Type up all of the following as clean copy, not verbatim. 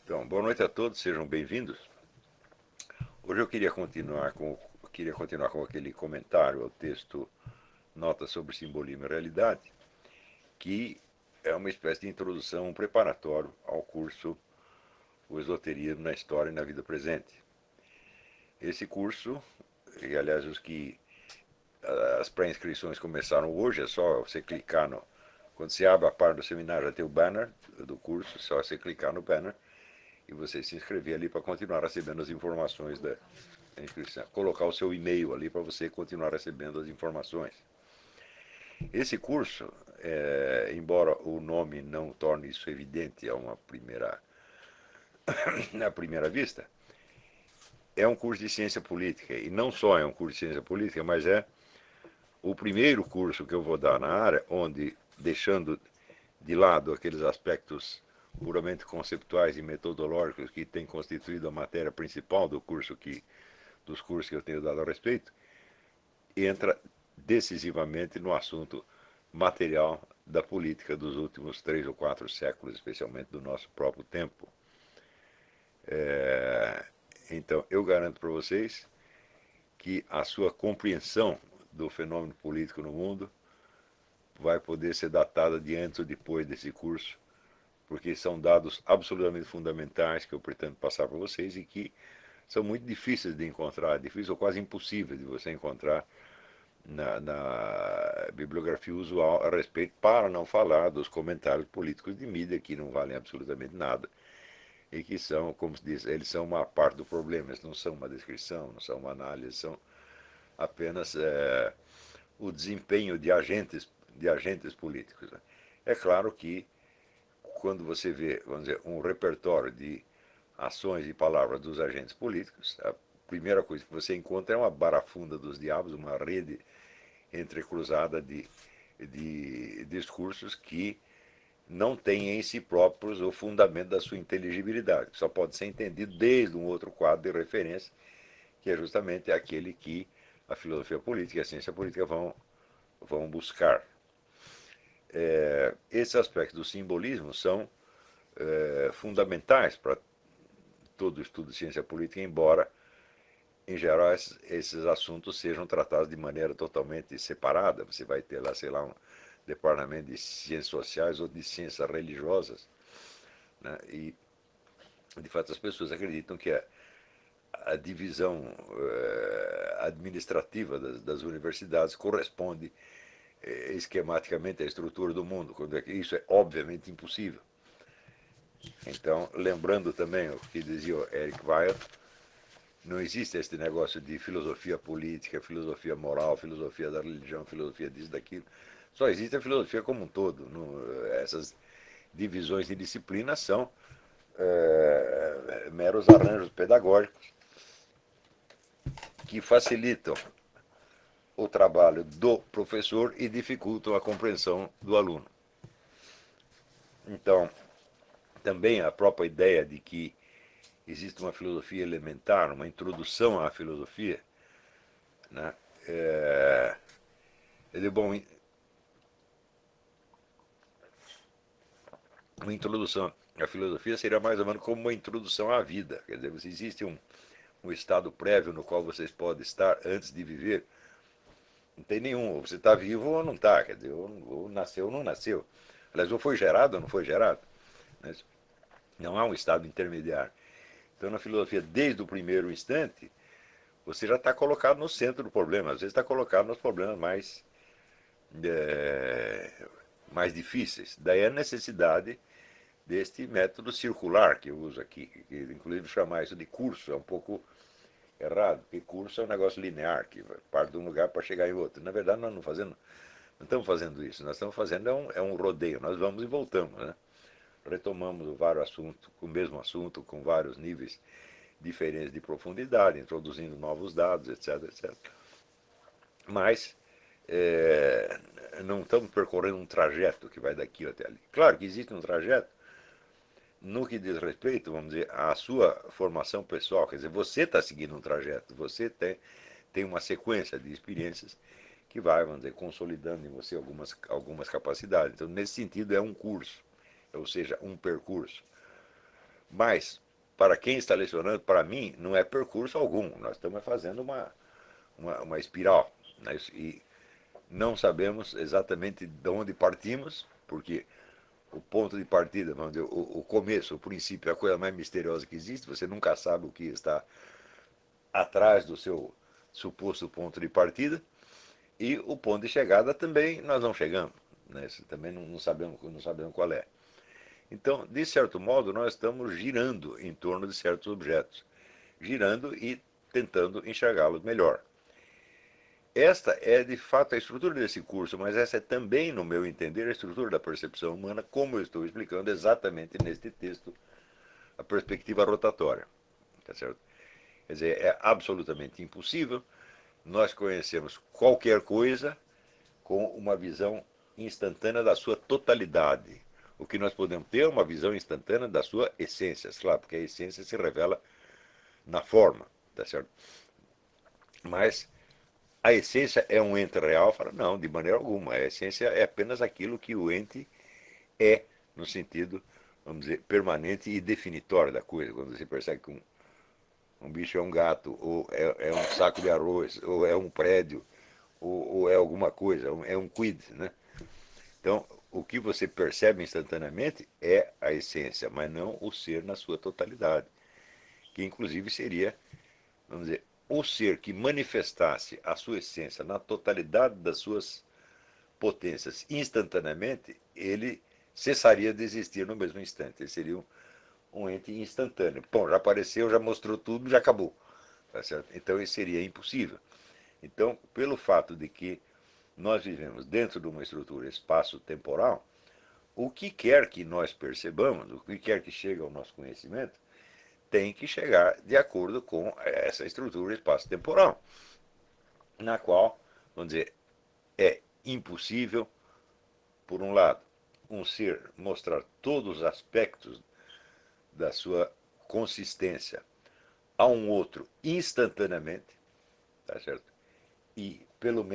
Então, boa noite a todos, sejam bem-vindos. Hoje eu queria continuar com aquele comentário ao texto Notas sobre Simbolismo e Realidade, que é uma espécie de introdução, um preparatório ao curso O Esoterismo na História e na Vida Presente. Esse curso, e aliás as pré-inscrições começaram hoje, é só você clicar no. Quando você abre a parte do seminário, já tem o banner do curso, é só você clicar no banner e você se inscrever ali para continuar recebendo as informações da inscrição. Colocar o seu e-mail ali para você continuar recebendo as informações. Esse curso, embora o nome não torne isso evidente na primeira vista, é um curso de ciência política. E não só é um curso de ciência política, mas é o primeiro curso que eu vou dar na área, onde, deixando de lado aqueles aspectos puramente conceptuais e metodológicos que têm constituído a matéria principal dos cursos que eu tenho dado a respeito, entra decisivamente no assunto material da política dos últimos 3 ou 4 séculos, especialmente do nosso próprio tempo. Então, eu garanto para vocês que a sua compreensão do fenômeno político no mundo vai poder ser datada de antes ou depois desse curso, porque são dados absolutamente fundamentais que eu pretendo passar para vocês e que são muito difíceis de encontrar, difíceis ou quase impossíveis de você encontrar na bibliografia usual a respeito, para não falar dos comentários políticos de mídia que não valem absolutamente nada e que são, como se diz, eles são uma parte do problema, eles não são uma descrição, não são uma análise, são apenas o desempenho de agentes políticos. Né? É claro que quando você vê, vamos dizer, um repertório de ações e palavras dos agentes políticos, a primeira coisa que você encontra é uma barafunda dos diabos, uma rede entrecruzada de discursos que não têm em si próprios o fundamento da sua inteligibilidade, que só pode ser entendido desde um outro quadro de referência, que é justamente aquele que a filosofia política e a ciência política vão buscar. Esses aspectos do simbolismo são fundamentais para todo o estudo de ciência política, embora, em geral, esses assuntos sejam tratados de maneira totalmente separada. Você vai ter lá, sei lá, um departamento de ciências sociais ou de ciências religiosas. Né? E, de fato, as pessoas acreditam que a divisão administrativa das universidades corresponde esquematicamente à estrutura do mundo, quando isso é obviamente impossível. Então, lembrando também o que dizia o Eric Weil, não existe esse negócio de filosofia política, filosofia moral, filosofia da religião, filosofia disso, daquilo. Só existe a filosofia como um todo. Essas divisões de disciplina são meros arranjos pedagógicos que facilitam o trabalho do professor e dificultam a compreensão do aluno. Então, também a própria ideia de que existe uma filosofia elementar, uma introdução à filosofia, né? Bom, uma introdução à filosofia seria mais ou menos como uma introdução à vida. Quer dizer, existe um estado prévio no qual vocês podem estar antes de viver. Não tem nenhum. Ou você está vivo ou não está. Quer dizer, ou nasceu ou não nasceu. Aliás, ou foi gerado ou não foi gerado. Mas não há um estado intermediário. Então, na filosofia, desde o primeiro instante, você já está colocado no centro do problema. Às vezes está colocado nos problemas é, mais difíceis. Daí a necessidade deste método circular que eu uso aqui, que inclusive chamar isso de curso é um pouco errado, porque curso é um negócio linear, que parte de um lugar para chegar em outro. Na verdade, nós não estamos fazendo isso, nós estamos fazendo um rodeio, nós vamos e voltamos, né? Retomamos vários assuntos, o mesmo assunto, com vários níveis diferentes de profundidade, introduzindo novos dados, etc, etc. Mas é, não estamos percorrendo um trajeto que vai daqui até ali. Claro que existe um trajeto no que diz respeito, vamos dizer, à sua formação pessoal. Quer dizer, você está seguindo um trajeto, você tem uma sequência de experiências que vai, vamos dizer, consolidando em você algumas capacidades. Então, nesse sentido, é um curso, ou seja, um percurso. Mas, para quem está lecionando, para mim, não é percurso algum. Nós estamos fazendo uma espiral. Né? E não sabemos exatamente de onde partimos, porque o ponto de partida, vamos dizer, o começo, o princípio é a coisa mais misteriosa que existe. Você nunca sabe o que está atrás do seu suposto ponto de partida. E o ponto de chegada também nós não chegamos. Né? Também não sabemos qual é. Então, de certo modo, nós estamos girando em torno de certos objetos. Girando e tentando enxergá-los melhor. Esta é, de fato, a estrutura desse curso, mas essa é também, no meu entender, a estrutura da percepção humana, como eu estou explicando exatamente neste texto, a perspectiva rotatória. Tá certo? Quer dizer, é absolutamente impossível nós conhecermos qualquer coisa com uma visão instantânea da sua totalidade. O que nós podemos ter é uma visão instantânea da sua essência, claro, porque a essência se revela na forma, tá certo? Mas a essência é um ente real? Fala, não, de maneira alguma. A essência é apenas aquilo que o ente é, no sentido, vamos dizer, permanente e definitório da coisa. Quando você percebe que um bicho é um gato, ou é um saco de arroz, ou é um prédio, ou é alguma coisa, é um quid, né? Então, o que você percebe instantaneamente é a essência, mas não o ser na sua totalidade, que inclusive seria, vamos dizer, o ser que manifestasse a sua essência na totalidade das suas potências instantaneamente, ele cessaria de existir no mesmo instante. Ele seria um ente instantâneo. Bom, já apareceu, já mostrou tudo, já acabou. Tá certo? Então isso seria impossível. Então, pelo fato de que nós vivemos dentro de uma estrutura espaço-temporal, o que quer que nós percebamos, o que quer que chegue ao nosso conhecimento, tem que chegar de acordo com essa estrutura espaço-temporal, na qual, vamos dizer, é impossível, por um lado, um ser mostrar todos os aspectos da sua consistência a um outro instantaneamente, tá certo? E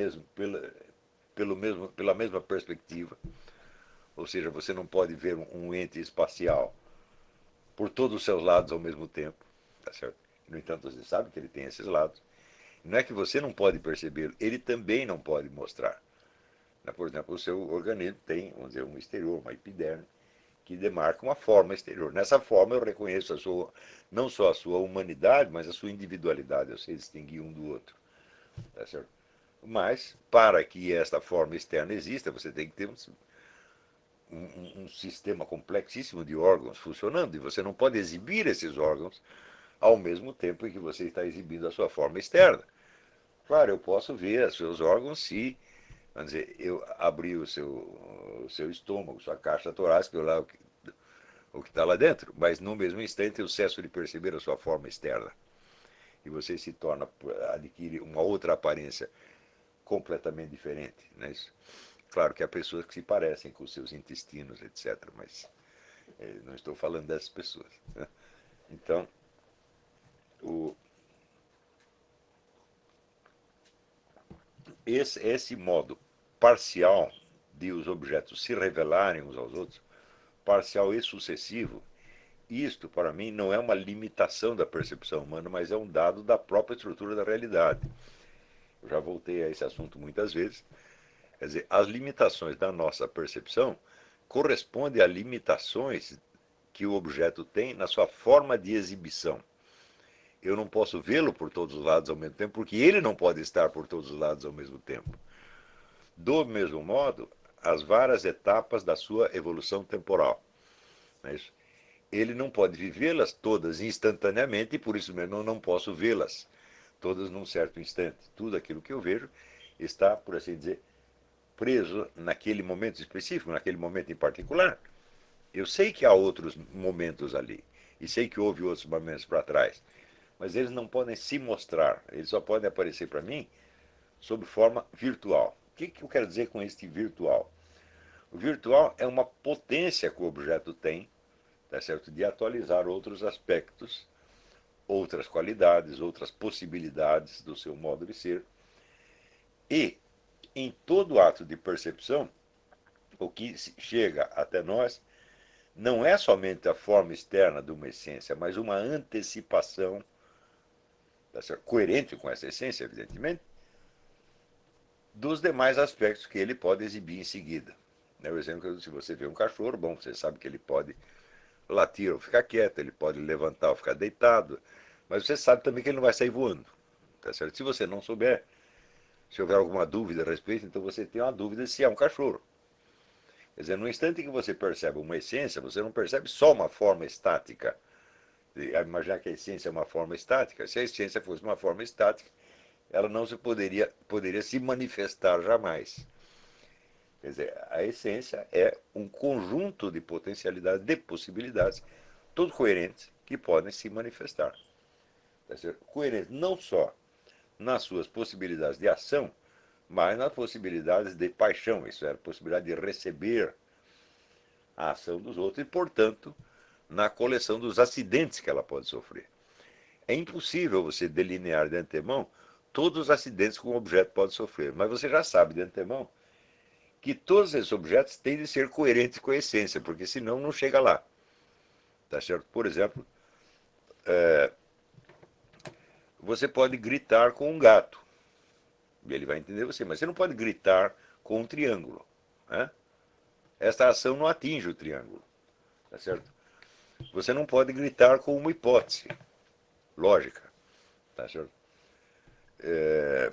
pela mesma perspectiva, ou seja, você não pode ver um ente espacial por todos os seus lados ao mesmo tempo, tá certo? No entanto, você sabe que ele tem esses lados. Não é que você não pode perceber, ele também não pode mostrar. Por exemplo, o seu organismo tem, vamos dizer, um exterior, uma epiderme, que demarca uma forma exterior. Nessa forma eu reconheço não só a sua humanidade, mas a sua individualidade. Eu sei distinguir um do outro. Tá certo? Mas, para que esta forma externa exista, você tem que ter um sistema complexíssimo de órgãos funcionando. E você não pode exibir esses órgãos ao mesmo tempo em que você está exibindo a sua forma externa. Claro, eu posso ver os seus órgãos se, vamos dizer, eu abrir o seu estômago, sua caixa torácica, eu lá o que está lá dentro, mas no mesmo instante eu cesso de perceber a sua forma externa. E você se torna, adquire uma outra aparência completamente diferente. Né? Claro que há pessoas que se parecem com os seus intestinos, etc., mas não estou falando dessas pessoas. Né? Então, o, esse modo parcial de os objetos se revelarem uns aos outros, parcial e sucessivo, isto, para mim, não é uma limitação da percepção humana, mas é um dado da própria estrutura da realidade. Eu já voltei a esse assunto muitas vezes. Quer dizer, as limitações da nossa percepção correspondem a limitações que o objeto tem na sua forma de exibição. Eu não posso vê-lo por todos os lados ao mesmo tempo, porque ele não pode estar por todos os lados ao mesmo tempo. Do mesmo modo, as várias etapas da sua evolução temporal. Não é isso? Ele não pode vivê-las todas instantaneamente e por isso mesmo eu não posso vê-las todas num certo instante. Tudo aquilo que eu vejo está, por assim dizer, preso naquele momento específico, naquele momento em particular. Eu sei que há outros momentos ali e sei que houve outros momentos para trás, mas eles não podem se mostrar, eles só podem aparecer para mim sob forma virtual. O que eu quero dizer com este virtual? O virtual é uma potência que o objeto tem, tá certo, de atualizar outros aspectos, outras qualidades, outras possibilidades do seu modo de ser. E, em todo ato de percepção, o que chega até nós não é somente a forma externa de uma essência, mas uma antecipação, tá certo? Coerente com essa essência, evidentemente, dos demais aspectos que ele pode exibir em seguida. Por exemplo, se você vê um cachorro, bom, você sabe que ele pode latir ou ficar quieto, ele pode levantar ou ficar deitado, mas você sabe também que ele não vai sair voando. Tá certo? Se você não souber, se houver alguma dúvida a respeito, então você tem uma dúvida se é um cachorro. Quer dizer, no instante que você percebe uma essência, você não percebe só uma forma estática. Imaginar que a essência é uma forma estática. Se a essência fosse uma forma estática, ela não se poderia se manifestar jamais. Quer dizer, a essência é um conjunto de potencialidades, de possibilidades, todos coerentes, que podem se manifestar. Quer dizer, coerentes não só nas suas possibilidades de ação, mas nas possibilidades de paixão, isso é, a possibilidade de receber a ação dos outros e, portanto, na coleção dos acidentes que ela pode sofrer. É impossível você delinear de antemão todos os acidentes que um objeto pode sofrer, mas você já sabe de antemão que todos esses objetos têm de ser coerentes com a essência, porque senão não chega lá. Tá certo? Por exemplo, você pode gritar com um gato, e ele vai entender você, mas você não pode gritar com um triângulo. Né? Esta ação não atinge o triângulo. Tá certo? Você não pode gritar com uma hipótese lógica. Tá certo? É,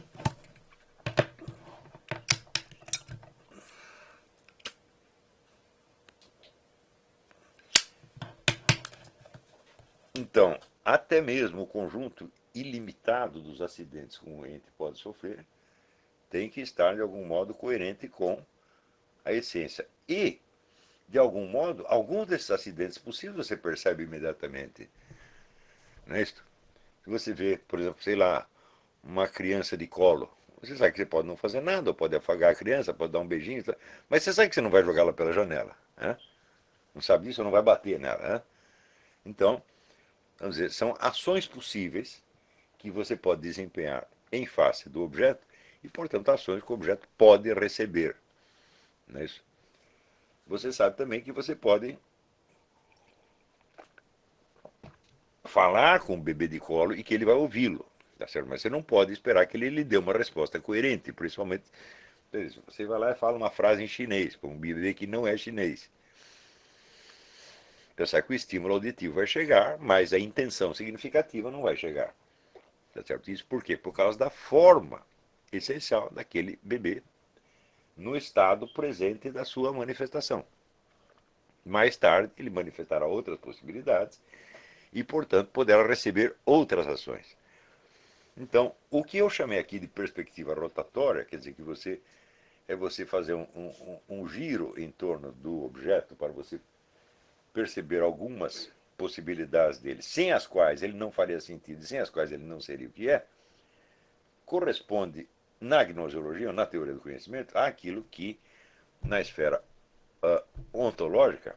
então, até mesmo o conjunto ilimitado dos acidentes que um ente pode sofrer tem que estar, de algum modo, coerente com a essência. E, de algum modo, alguns desses acidentes possíveis você percebe imediatamente. Não é isso? Se você vê, por exemplo, sei lá, uma criança de colo, você sabe que você pode não fazer nada, ou pode afagar a criança, pode dar um beijinho, mas você sabe que você não vai jogá-la pela janela. Né? Não sabe disso, não vai bater nela. Né? Então, vamos dizer, são ações possíveis que você pode desempenhar em face do objeto e, portanto, ações que o objeto pode receber. Não é isso? Você sabe também que você pode falar com o bebê de colo e que ele vai ouvi-lo. Tá certo? Mas você não pode esperar que ele lhe dê uma resposta coerente, principalmente se você vai lá e fala uma frase em chinês, com um bebê que não é chinês. Pensar que o estímulo auditivo vai chegar, mas a intenção significativa não vai chegar. Tá certo? Isso por quê? Por causa da forma essencial daquele bebê no estado presente da sua manifestação. Mais tarde, ele manifestará outras possibilidades e, portanto, poderá receber outras ações. Então, o que eu chamei aqui de perspectiva rotatória, quer dizer que você fazer um giro em torno do objeto para você perceber algumas possibilidades dele, sem as quais ele não faria sentido, sem as quais ele não seria o que é, corresponde na gnoseologia, na teoria do conhecimento, àquilo que na esfera ontológica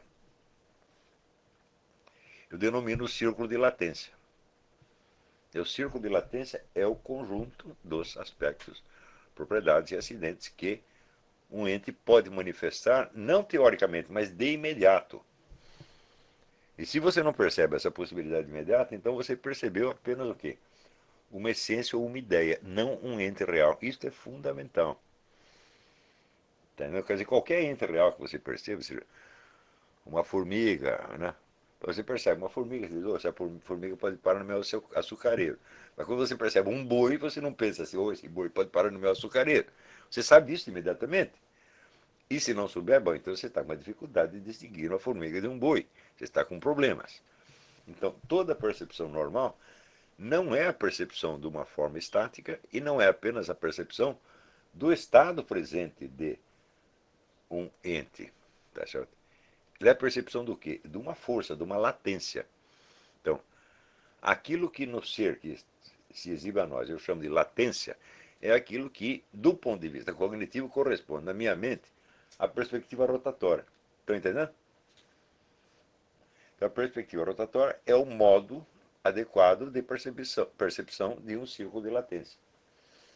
eu denomino o círculo de latência. E o círculo de latência é o conjunto dos aspectos, propriedades e acidentes que um ente pode manifestar, não teoricamente, mas de imediato. E se você não percebe essa possibilidade imediata, então você percebeu apenas o quê? Uma essência ou uma ideia, não um ente real. Isso é fundamental. Entendeu? Quer dizer, qualquer ente real que você perceba, seja uma formiga, né? Você percebe uma formiga, você diz, oh, essa formiga pode parar no meu açucareiro. Mas quando você percebe um boi, você não pensa assim, oh, esse boi pode parar no meu açucareiro. Você sabe disso imediatamente. E se não souber, bom, então você está com uma dificuldade de distinguir uma formiga de um boi. Você está com problemas. Então, toda percepção normal não é a percepção de uma forma estática e não é apenas a percepção do estado presente de um ente. Tá certo? Ele é a percepção do quê? De uma força, de uma latência. Então, aquilo que no ser que se exibe a nós, eu chamo de latência, é aquilo que, do ponto de vista cognitivo, corresponde, na minha mente, à perspectiva rotatória. Estão entendendo? Então, a perspectiva rotatória é o modo adequado de percepção de um círculo de latência.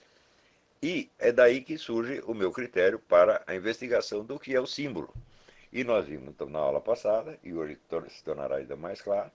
E é daí que surge o meu critério para a investigação do que é o símbolo E nós vimos então na aula passada, e hoje se tornará ainda mais claro,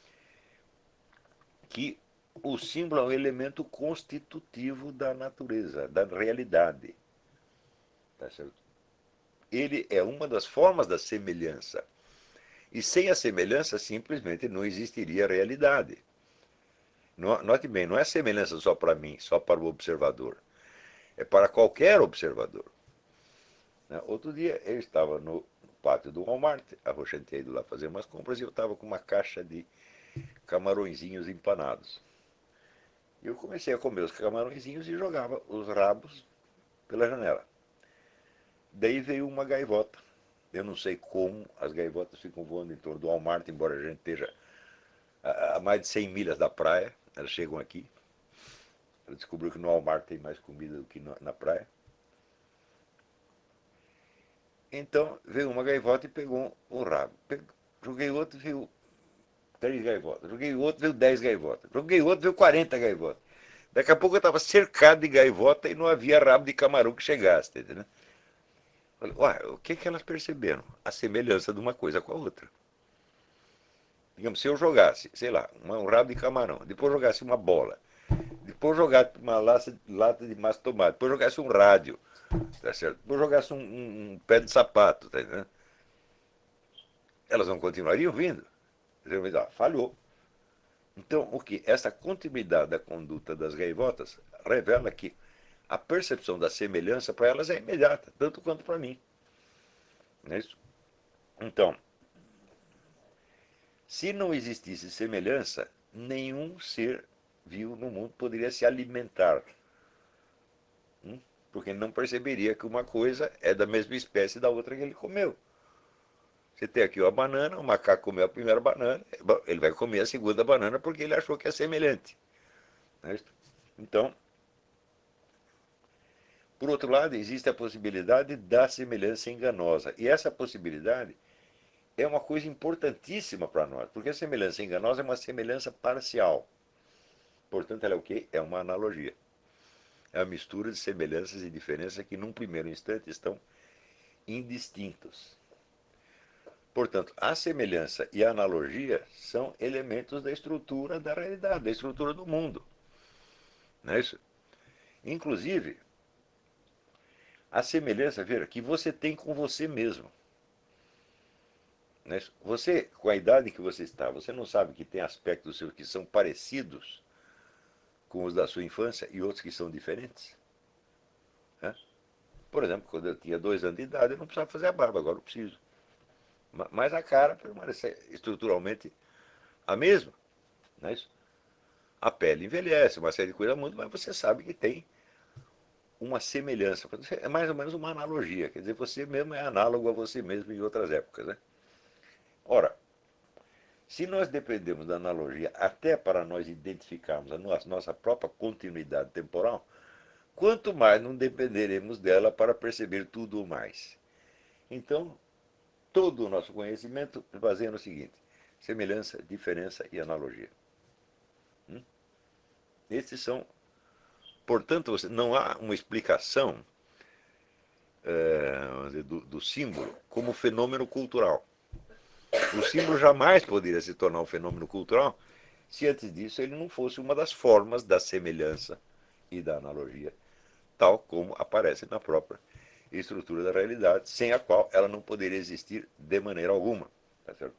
que o símbolo é um elemento constitutivo da natureza, da realidade. Tá certo? Ele é uma das formas da semelhança. E sem a semelhança, simplesmente não existiria realidade. Note bem, não é semelhança só para mim, só para o observador. É para qualquer observador. Outro dia eu estava no pátio do Walmart, a Roxane tinha ido lá fazer umas compras e eu estava com uma caixa de camarõezinhos empanados. E eu comecei a comer os camarõezinhos e jogava os rabos pela janela. Daí veio uma gaivota. Eu não sei como as gaivotas ficam voando em torno do Walmart, embora a gente esteja a mais de 100 milhas da praia. Elas chegam aqui. Ela descobriu que no Walmart tem mais comida do que na praia. Então veio uma gaivota e pegou um rabo. Joguei outro, veio 3 gaivotas. Joguei outro, veio 10 gaivotas. Joguei outro, veio 40 gaivotas. Daqui a pouco eu estava cercado de gaivota e não havia rabo de camarão que chegasse, tá entendendo? Falei, uai, o que, que elas perceberam? A semelhança de uma coisa com a outra. Digamos, se eu jogasse, sei lá, um rabo de camarão, depois jogasse uma bola, depois jogasse uma lata de massa de tomate, depois jogasse um rádio, tá certo? Depois jogasse um pé de sapato, tá entendendo? Elas não continuariam vindo. Falhou. Então, o que? Essa continuidade da conduta das gaivotas revela que a percepção da semelhança para elas é imediata, tanto quanto para mim. Não é isso? Então, se não existisse semelhança, nenhum ser vivo no mundo poderia se alimentar. Porque ele não perceberia que uma coisa é da mesma espécie da outra que ele comeu. Você tem aqui uma banana, o macaco comeu a primeira banana, ele vai comer a segunda banana porque ele achou que é semelhante. Não é isso? Então, por outro lado, existe a possibilidade da semelhança enganosa. E essa possibilidade é uma coisa importantíssima para nós, porque a semelhança enganosa é uma semelhança parcial. Portanto, ela é o quê? É uma analogia. É a mistura de semelhanças e diferenças que, num primeiro instante, estão indistintos. Portanto, a semelhança e a analogia são elementos da estrutura da realidade, da estrutura do mundo. Não é isso? Inclusive, a semelhança, veja, que você tem com você mesmo. Não é isso? Você, com a idade que você está, você não sabe que tem aspectos seus que são parecidos com os da sua infância e outros que são diferentes? Né? Por exemplo, quando eu tinha 2 anos de idade, eu não precisava fazer a barba, agora eu preciso. Mas a cara permanece estruturalmente a mesma. Não é isso? A pele envelhece, uma série de coisas muda, mas você sabe que tem uma semelhança. É mais ou menos uma analogia. Quer dizer, você mesmo é análogo a você mesmo em outras épocas. Né? Ora, se nós dependemos da analogia até para nós identificarmos a nossa própria continuidade temporal, quanto mais não dependeremos dela para perceber tudo o mais. Então, todo o nosso conhecimento se baseia no seguinte: semelhança, diferença e analogia. Esses são, portanto, não há uma explicação do símbolo como fenômeno cultural. O símbolo jamais poderia se tornar um fenômeno cultural se antes disso ele não fosse uma das formas da semelhança e da analogia, tal como aparece na própria estrutura da realidade, sem a qual ela não poderia existir de maneira alguma. Tá certo?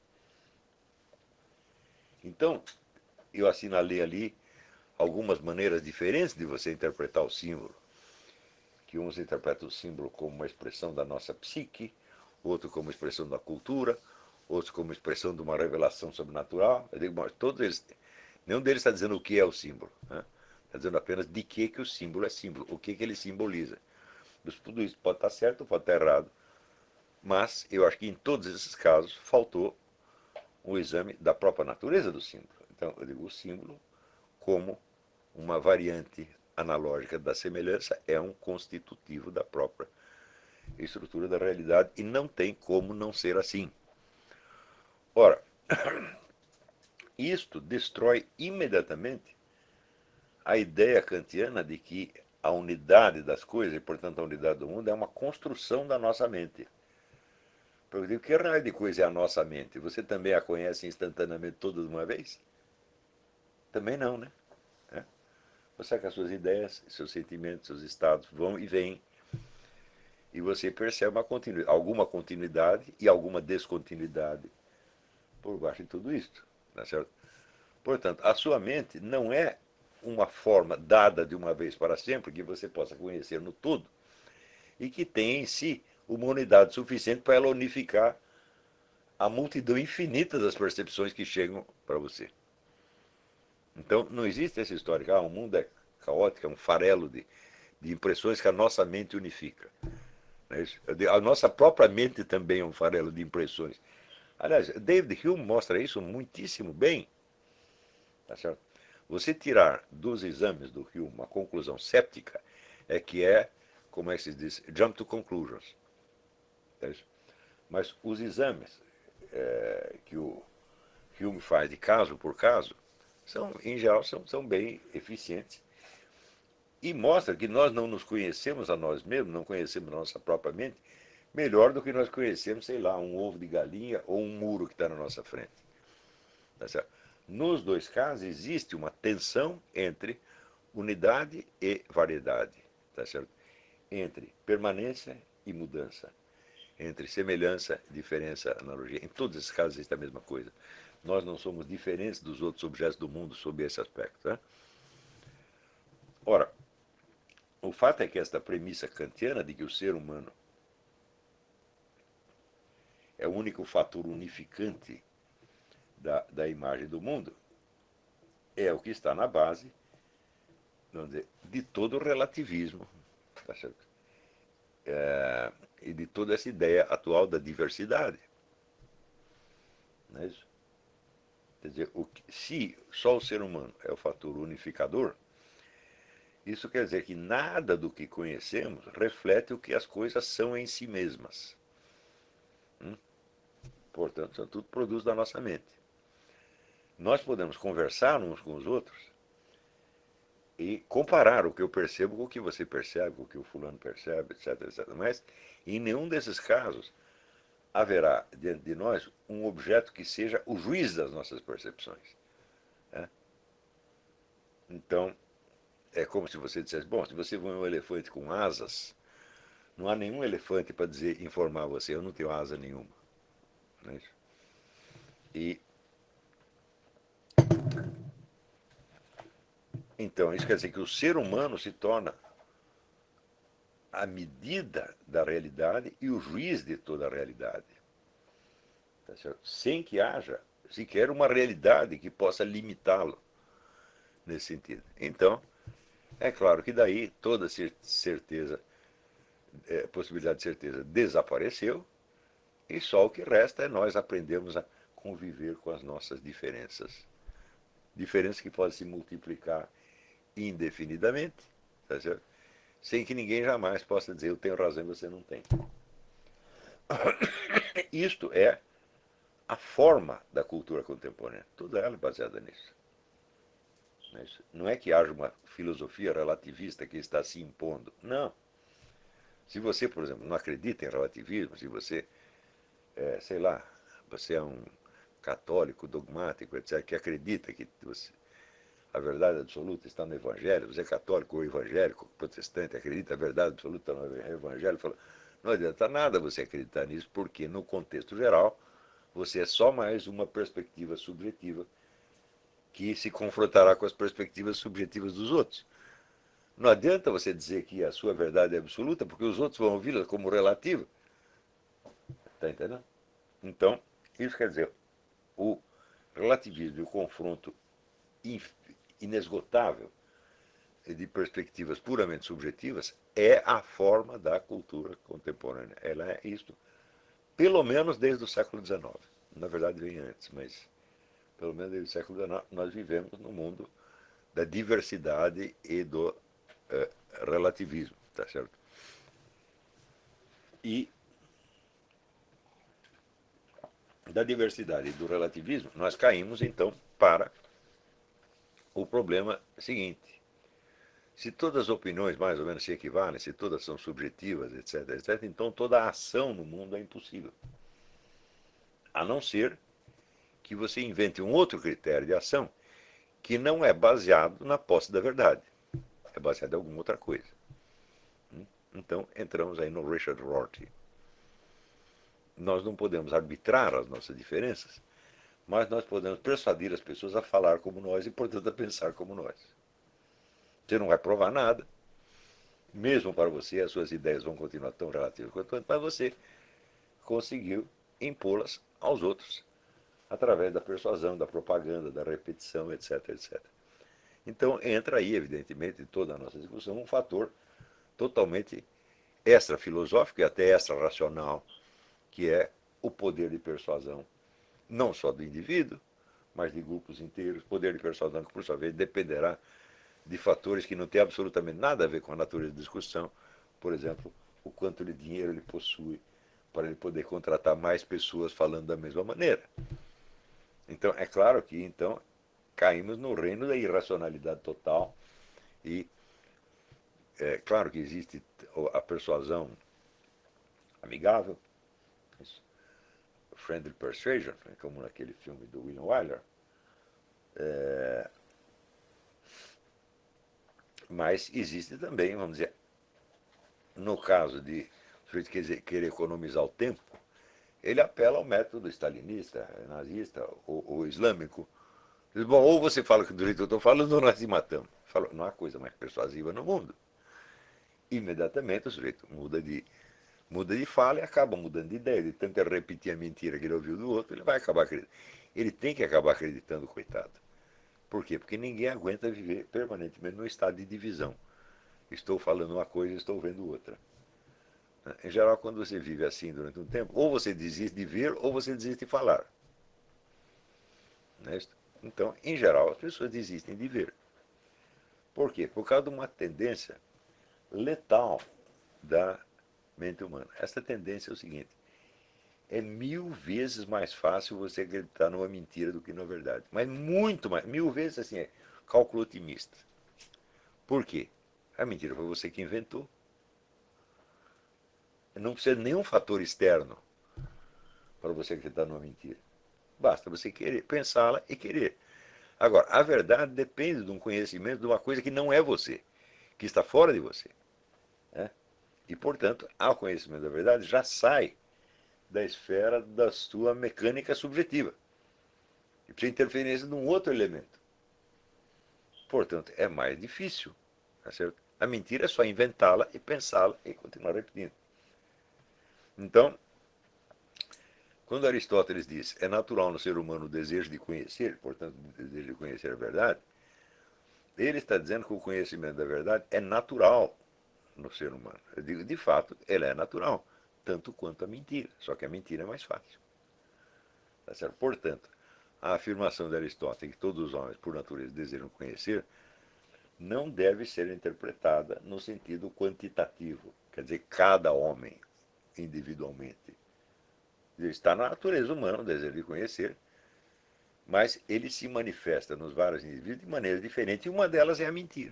Então, eu assinalei ali algumas maneiras diferentes de você interpretar o símbolo. Que uns interpretam o símbolo como uma expressão da nossa psique, outro como expressão da cultura, outros como expressão de uma revelação sobrenatural. Eu digo, mas todos eles, nenhum deles está dizendo o que é o símbolo. Né? Está dizendo apenas de que o símbolo é símbolo, o que ele simboliza. Tudo isso pode estar certo, pode estar errado, mas eu acho que em todos esses casos faltou um exame da própria natureza do símbolo. Então, eu digo o símbolo como uma variante analógica da semelhança é um constitutivo da própria estrutura da realidade e não tem como não ser assim. Ora, isto destrói imediatamente a ideia kantiana de que a unidade das coisas, e portanto a unidade do mundo, é uma construção da nossa mente. Eu digo, que raio de coisa é a nossa mente? Você também a conhece instantaneamente toda de uma vez? Também não, né? É. Você sabe que as suas ideias, seus sentimentos, seus estados vão e vêm. E você percebe uma continuidade, alguma continuidade e alguma descontinuidade por baixo de tudo isso. Tá certo? Portanto, a sua mente não é uma forma dada de uma vez para sempre que você possa conhecer no todo e que tem em si uma unidade suficiente para ela unificar a multidão infinita das percepções que chegam para você. Então, não existe essa história que o mundo é caótico, é um farelo de impressões que a nossa mente unifica. Não é isso? A nossa própria mente também é um farelo de impressões. Aliás, David Hume mostra isso muitíssimo bem. Tá certo? Você tirar dos exames do Hume uma conclusão séptica é que é, como é que se diz, jump to conclusions. Tá isso? Mas os exames que o Hume faz de caso por caso, em geral, são bem eficientes. E mostra que nós não nos conhecemos a nós mesmos, não conhecemos a nossa própria mente, melhor do que nós conhecemos, sei lá, um ovo de galinha ou um muro que está na nossa frente. Tá certo? Nos dois casos, existe uma tensão entre unidade e variedade. Tá certo? Entre permanência e mudança. Entre semelhança, diferença, analogia. Em todos esses casos existe a mesma coisa. Nós não somos diferentes dos outros objetos do mundo sob esse aspecto. Né? Ora, o fato é que esta premissa kantiana de que o ser humano é o único fator unificante da imagem do mundo é o que está na base, vamos dizer, de todo o relativismo, tá certo? E de toda essa ideia atual da diversidade. Não é isso? Quer dizer, se só o ser humano é o fator unificador, isso quer dizer que nada do que conhecemos reflete o que as coisas são em si mesmas. Portanto, são tudo produtos da nossa mente. Nós podemos conversar uns com os outros e comparar o que eu percebo com o que você percebe, com o que o fulano percebe, etc, etc. Mas, em nenhum desses casos, haverá diante de nós um objeto que seja o juiz das nossas percepções. Né? Então, é como se você dissesse, bom, se você vê um elefante com asas, não há nenhum elefante para dizer, informar você, eu não tenho asa nenhuma. Não é isso? E, então, isso quer dizer que o ser humano se torna a medida da realidade e o juiz de toda a realidade. Tá certo? Sem que haja sequer uma realidade que possa limitá-lo nesse sentido. Então, é claro que daí toda certeza, possibilidade de certeza desapareceu e só o que resta é nós aprendermos a conviver com as nossas diferenças. Diferenças que podem se multiplicar indefinidamente, tá certo? Sem que ninguém jamais possa dizer eu tenho razão e você não tem. Isto é a forma da cultura contemporânea. Toda ela é baseada nisso. Não é que haja uma filosofia relativista que está se impondo. Não. Se você, por exemplo, não acredita em relativismo, se você, sei lá, você é um católico dogmático, etc., que acredita que a verdade absoluta está no Evangelho, você é católico ou evangélico, protestante, acredita a verdade absoluta no Evangelho, fala, não adianta nada você acreditar nisso, porque no contexto geral você é só mais uma perspectiva subjetiva que se confrontará com as perspectivas subjetivas dos outros. Não adianta você dizer que a sua verdade é absoluta, porque os outros vão ouvi-la como relativa. Está entendendo? Então, isso quer dizer, o relativismo e o confronto inesgotável de perspectivas puramente subjetivas é a forma da cultura contemporânea. Ela é isto, pelo menos desde o século XIX. Na verdade, vem antes, mas pelo menos desde o século XIX nós vivemos no mundo da diversidade e do relativismo, tá certo? E da diversidade e do relativismo, nós caímos então para o problema seguinte. Se todas as opiniões mais ou menos se equivalem, se todas são subjetivas, etc., etc., então toda a ação no mundo é impossível. A não ser que você invente um outro critério de ação que não é baseado na posse da verdade, é baseado em alguma outra coisa. Então, entramos aí no Richard Rorty. Nós não podemos arbitrar as nossas diferenças, mas nós podemos persuadir as pessoas a falar como nós e, portanto, a pensar como nós. Você não vai provar nada, mesmo para você, as suas ideias vão continuar tão relativas quanto antes, mas você conseguiu impô-las aos outros, através da persuasão, da propaganda, da repetição, etc, etc. Então entra aí, evidentemente, em toda a nossa discussão, um fator totalmente extra-filosófico e até extra-racional, que é o poder de persuasão, não só do indivíduo, mas de grupos inteiros, poder de persuasão que, por sua vez, dependerá de fatores que não têm absolutamente nada a ver com a natureza da discussão. Por exemplo, o quanto de dinheiro ele possui para ele poder contratar mais pessoas falando da mesma maneira. Então, é claro que então caímos no reino da irracionalidade total e é claro que existe a persuasão amigável, friendly persuasion, como naquele filme do William Wyler, mas existe também, vamos dizer, no caso de o sujeito querer economizar o tempo, ele apela ao método stalinista, nazista ou islâmico. Diz, bom, ou você fala que do jeito que eu estou falando, ou nós se matamos. Falo, não há coisa mais persuasiva no mundo. Imediatamente o sujeito muda de fala e acaba mudando de ideia. De tanto repetir a mentira que ele ouviu do outro, ele vai acabar acreditando. Ele tem que acabar acreditando, coitado. Por quê? Porque ninguém aguenta viver permanentemente no estado de divisão. Estou falando uma coisa e estou vendo outra. Em geral, quando você vive assim durante um tempo, ou você desiste de ver, ou você desiste de falar. Né? Então, em geral, as pessoas desistem de ver. Por quê? Por causa de uma tendência letal da mente humana. Essa tendência é o seguinte: é 1000 vezes mais fácil você acreditar numa mentira do que na verdade. Mas muito mais, 1000 vezes assim, é cálculo otimista. Por quê? A mentira foi você que inventou. Não precisa de nenhum fator externo para você acreditar numa mentira. Basta você querer, pensá-la e querer. Agora, a verdade depende de um conhecimento de uma coisa que não é você, que está fora de você. Né? E, portanto, ao conhecimento da verdade já sai da esfera da sua mecânica subjetiva. E precisa interferência de um outro elemento. Portanto, é mais difícil. Tá certo? A mentira é só inventá-la e pensá-la e continuar repetindo. Então, quando Aristóteles diz é natural no ser humano o desejo de conhecer, portanto, o desejo de conhecer a verdade, ele está dizendo que o conhecimento da verdade é natural no ser humano. Eu digo, de fato, ele é natural, tanto quanto a mentira, só que a mentira é mais fácil. Tá certo? Portanto, a afirmação de Aristóteles que todos os homens, por natureza, desejam conhecer, não deve ser interpretada no sentido quantitativo, quer dizer, cada homem individualmente. Está na natureza humana o desejo de conhecer, mas ele se manifesta nos vários indivíduos de maneira diferente, e uma delas é a mentira.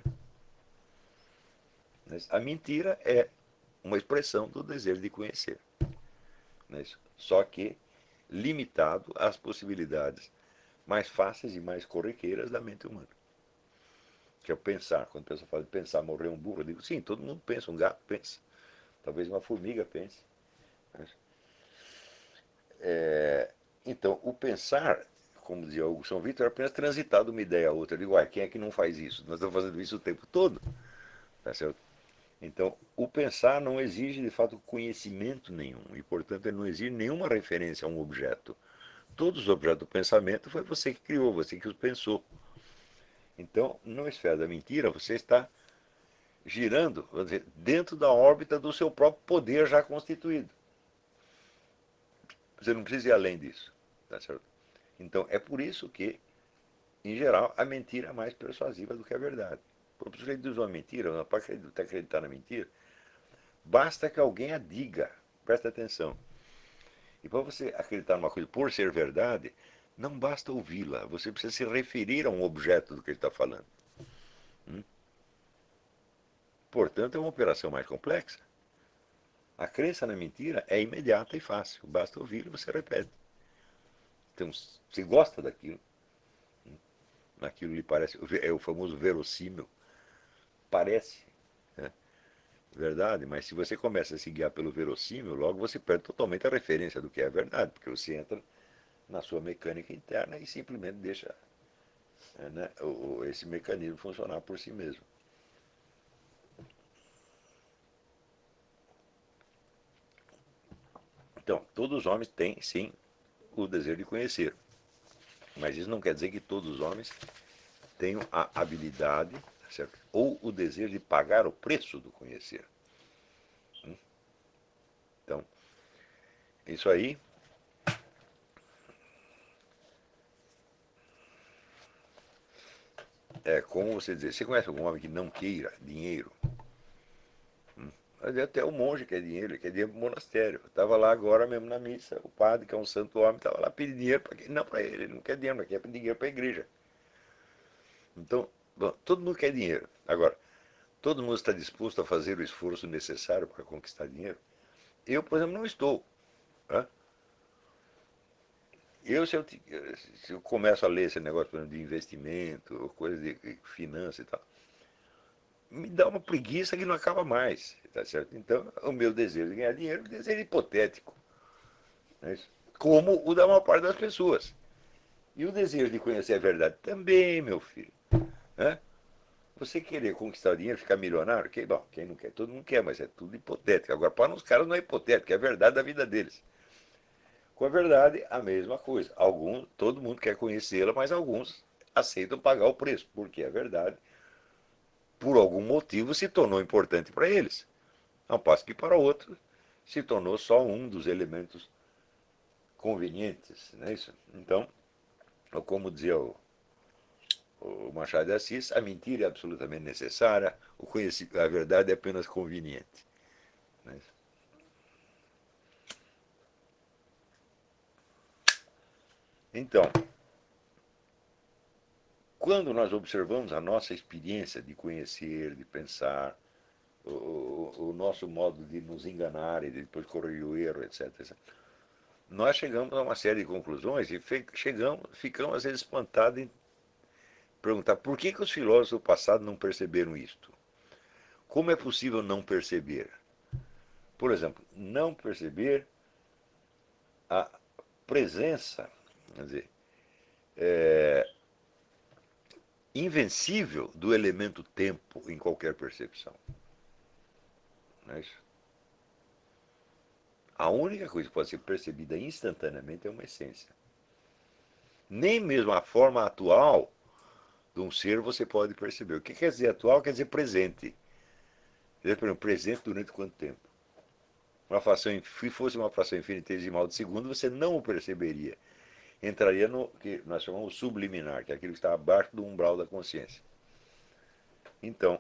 A mentira é uma expressão do desejo de conhecer, só que limitado às possibilidades mais fáceis e mais corriqueiras da mente humana. Que é o pensar. Quando a pessoa fala de pensar, morrer um burro, eu digo, sim, todo mundo pensa, um gato pensa, talvez uma formiga pense. Então, o pensar, como dizia o São Vitor, é apenas transitar de uma ideia a outra. Eu digo, quem é que não faz isso? Nós estamos fazendo isso o tempo todo. Tá certo? Então, o pensar não exige, de fato, conhecimento nenhum. E, portanto, ele não exige nenhuma referência a um objeto. Todos os objetos do pensamento foi você que criou, você que os pensou. Então, na esfera da mentira, você está girando, vamos dizer, dentro da órbita do seu próprio poder já constituído. Você não precisa ir além disso. Tá certo? Então, é por isso que, em geral, a mentira é mais persuasiva do que a verdade. Para o sujeito diz uma mentira, para acreditar na mentira, basta que alguém a diga. Presta atenção. E para você acreditar numa coisa por ser verdade, não basta ouvi-la, você precisa se referir a um objeto do que ele está falando. Portanto, é uma operação mais complexa. A crença na mentira é imediata e fácil, basta ouvir e você repete. Então, você gosta daquilo, aquilo lhe parece, é o famoso verossímil, parece, né, verdade, mas se você começa a se guiar pelo verossímil, logo você perde totalmente a referência do que é verdade, porque você entra na sua mecânica interna e simplesmente deixa, né, esse mecanismo funcionar por si mesmo. Então, todos os homens têm, sim, o desejo de conhecer, mas isso não quer dizer que todos os homens tenham a habilidade, certo? Ou o desejo de pagar o preço do conhecer. Então, isso aí é como você dizer, você conhece algum homem que não queira dinheiro? Mas até o monge quer dinheiro, ele quer dinheiro para o monastério. Estava lá agora mesmo na missa, o padre, que é um santo homem, estava lá pedindo dinheiro para quem? Não para ele não quer dinheiro, mas quer dinheiro para a igreja. Então, bom, todo mundo quer dinheiro. Agora, todo mundo está disposto a fazer o esforço necessário para conquistar dinheiro? Eu, por exemplo, não estou. Né? Se eu começo a ler esse negócio por exemplo, de investimento, coisa de finanças e tal, me dá uma preguiça que não acaba mais, tá certo? Então, o meu desejo de ganhar dinheiro é um desejo hipotético, né? Como o da maior parte das pessoas. E o desejo de conhecer a verdade também, meu filho. Né? Você querer conquistar o dinheiro, ficar milionário, bom, quem não quer? Todo mundo quer, mas é tudo hipotético. Agora, para os caras não é hipotético, é a verdade da vida deles. Com a verdade, a mesma coisa. Alguns, todo mundo quer conhecê-la, mas alguns aceitam pagar o preço, porque a verdade, por algum motivo, se tornou importante para eles. Ao passo que para outros se tornou só um dos elementos convenientes. Não é isso? Então, como dizia o Machado de Assis, a mentira é absolutamente necessária, a verdade é apenas conveniente. Não é isso? Então, quando nós observamos a nossa experiência de conhecer, de pensar, o nosso modo de nos enganar e de depois corrigir o erro, etc. Nós chegamos a uma série de conclusões e ficamos às vezes espantados em perguntar por que os filósofos do passado não perceberam isto? Como é possível não perceber? Por exemplo, não perceber a presença, quer dizer, invencível do elemento tempo em qualquer percepção. Não é isso? A única coisa que pode ser percebida instantaneamente é uma essência. Nem mesmo a forma atual de um ser você pode perceber. O que quer dizer atual? Quer dizer presente. Quer dizer, por exemplo, presente durante quanto tempo? Se fosse uma fração infinitesimal de segundo, você não o perceberia. Entraria no que nós chamamos subliminar, que é aquilo que está abaixo do umbral da consciência. Então,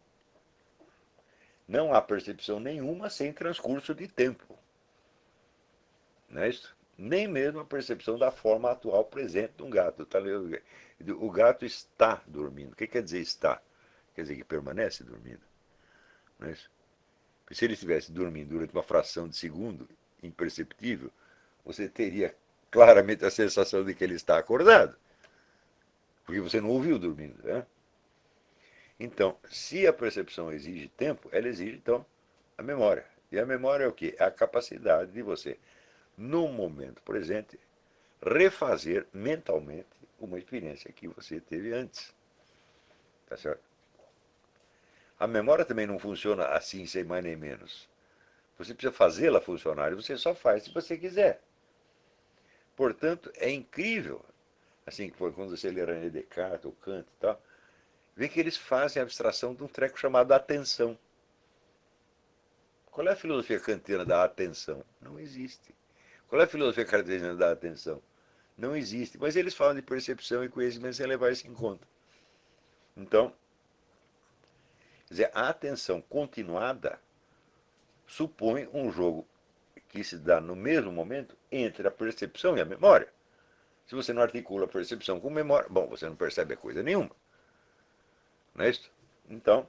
não há percepção nenhuma sem transcurso de tempo. Não é isso? Nem mesmo a percepção da forma atual presente de um gato. O gato está dormindo. O que quer dizer está? Quer dizer que permanece dormindo. Não é isso? Se ele estivesse dormindo durante uma fração de segundo, imperceptível, você teria claramente a sensação de que ele está acordado, porque você não ouviu dormindo. Né? Então, se a percepção exige tempo, ela exige, então, a memória. E a memória é o quê? É a capacidade de você, no momento presente, refazer mentalmente uma experiência que você teve antes. Tá certo? A memória também não funciona assim, sem mais nem menos. Você precisa fazê-la funcionar e você só faz se você quiser. Portanto, é incrível, assim, quando você lê René Descartes, ou Kant e tal, ver que eles fazem a abstração de um treco chamado atenção. Qual é a filosofia kantiana da atenção? Não existe. Qual é a filosofia cartesiana da atenção? Não existe. Mas eles falam de percepção e conhecimento sem levar isso em conta. Então, quer dizer, a atenção continuada supõe um jogo que se dá no mesmo momento entre a percepção e a memória. Se você não articula a percepção com memória, bom, você não percebe a coisa nenhuma. Não é isso? Então,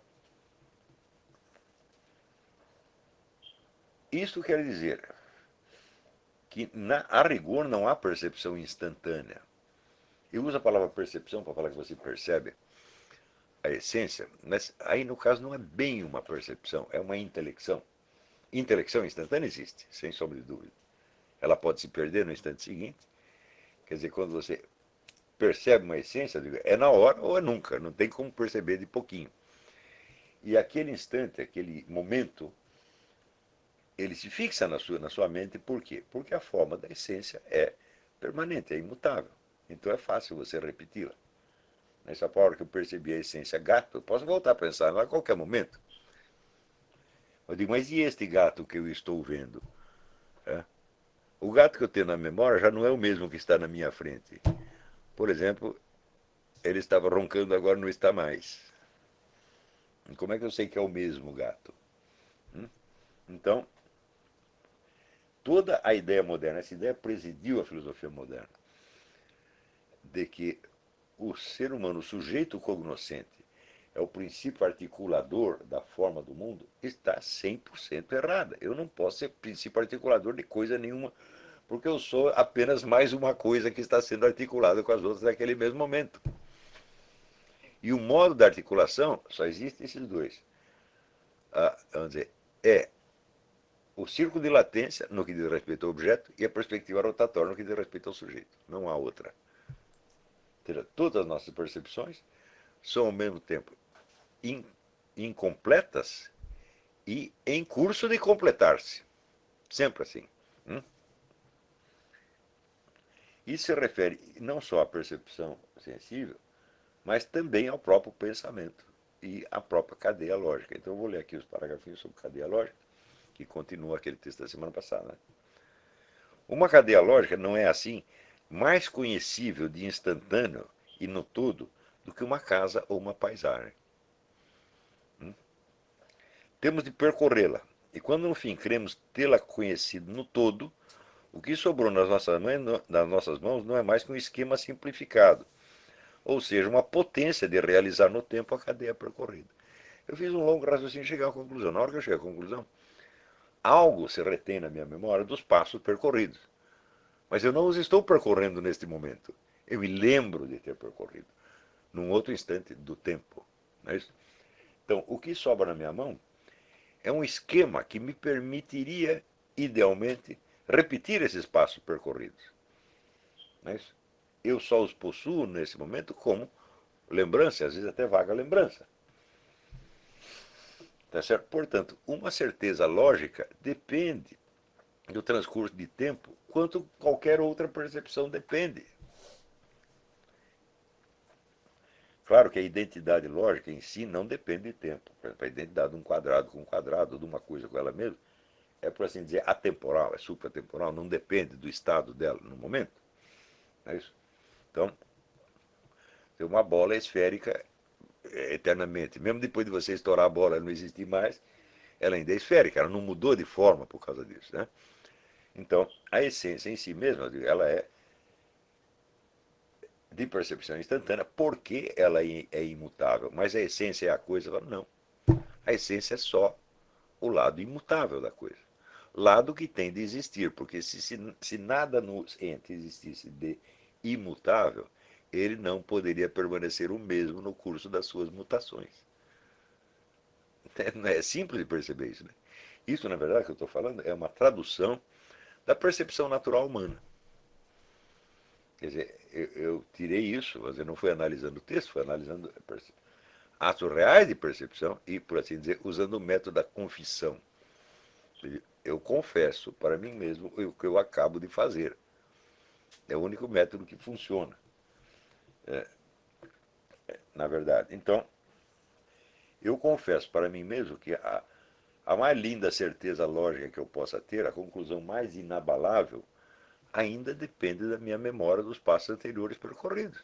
isso quer dizer que, a rigor, não há percepção instantânea. Eu uso a palavra percepção para falar que você percebe a essência, mas aí no caso não é bem uma percepção, é uma intelecção. Intelecção instantânea existe, sem sombra de dúvida. Ela pode se perder no instante seguinte. Quer dizer, quando você percebe uma essência, é na hora ou é nunca, não tem como perceber de pouquinho. E aquele instante, aquele momento, ele se fixa na sua mente, por quê? Porque a forma da essência é permanente, é imutável. Então é fácil você repeti-la. Nessa hora que eu percebi a essência gato, eu posso voltar a pensar lá a qualquer momento. Eu digo, mas e este gato que eu estou vendo? É? O gato que eu tenho na memória já não é o mesmo que está na minha frente. Por exemplo, ele estava roncando, agora não está mais. Como é que eu sei que é o mesmo gato? Então, toda a ideia moderna, essa ideia presidiu a filosofia moderna, de que o ser humano, o sujeito cognoscente, é o princípio articulador da forma do mundo, está 100% errada. Eu não posso ser princípio articulador de coisa nenhuma, porque eu sou apenas mais uma coisa que está sendo articulada com as outras naquele mesmo momento. E o modo da articulação, só existem esses dois. Vamos dizer, é o círculo de latência, no que diz respeito ao objeto, e a perspectiva rotatória, no que diz respeito ao sujeito. Não há outra. Ou seja, todas as nossas percepções são, ao mesmo tempo, incompletas e em curso de completar-se. Sempre assim. Isso se refere não só à percepção sensível, mas também ao próprio pensamento e à própria cadeia lógica. Então eu vou ler aqui os parágrafinhos sobre cadeia lógica, que continua aquele texto da semana passada. Né? Uma cadeia lógica não é assim mais conhecível de instantâneo e no todo do que uma casa ou uma paisagem. Temos de percorrê-la, e quando no fim queremos tê-la conhecido no todo, o que sobrou nas nossas mãos não é mais que um esquema simplificado, ou seja, uma potência de realizar no tempo a cadeia percorrida. Eu fiz um longo raciocínio e cheguei à conclusão. Na hora que eu cheguei à conclusão, algo se retém na minha memória dos passos percorridos. Mas eu não os estou percorrendo neste momento. Eu me lembro de ter percorrido num outro instante do tempo. Não é isso? Então, o que sobra na minha mão é um esquema que me permitiria, idealmente, repetir esses passos percorridos. Não é isso? Eu só os possuo nesse momento como lembrança, às vezes até vaga lembrança. Tá certo? Portanto, uma certeza lógica depende do transcurso de tempo, quanto qualquer outra percepção depende. Claro que a identidade lógica em si não depende de tempo. Por exemplo, a identidade de um quadrado com um quadrado, de uma coisa com ela mesma, é, por assim dizer, atemporal, é supratemporal, não depende do estado dela no momento. Não é isso? Então, uma bola esférica eternamente. Mesmo depois de você estourar a bola, ela não existir mais, ela ainda é esférica, ela não mudou de forma por causa disso. Né? Então, a essência em si mesma, ela é de percepção instantânea, porque ela é imutável. Mas a essência é a coisa? Não. A essência é só o lado imutável da coisa. Lado que tem de existir, porque se nada no ente existisse de imutável, ele não poderia permanecer o mesmo no curso das suas mutações. É simples de perceber isso. Né? Isso, na verdade, que eu estou falando, é uma tradução da percepção natural humana. Quer dizer, eu tirei isso, mas eu não fui analisando o texto, fui analisando atos reais de percepção e, por assim dizer, usando o método da confissão. Eu confesso para mim mesmo o que eu acabo de fazer. É o único método que funciona, na verdade. Então, eu confesso para mim mesmo que a mais linda certeza lógica que eu possa ter, a conclusão mais inabalável, ainda depende da minha memória dos passos anteriores percorridos.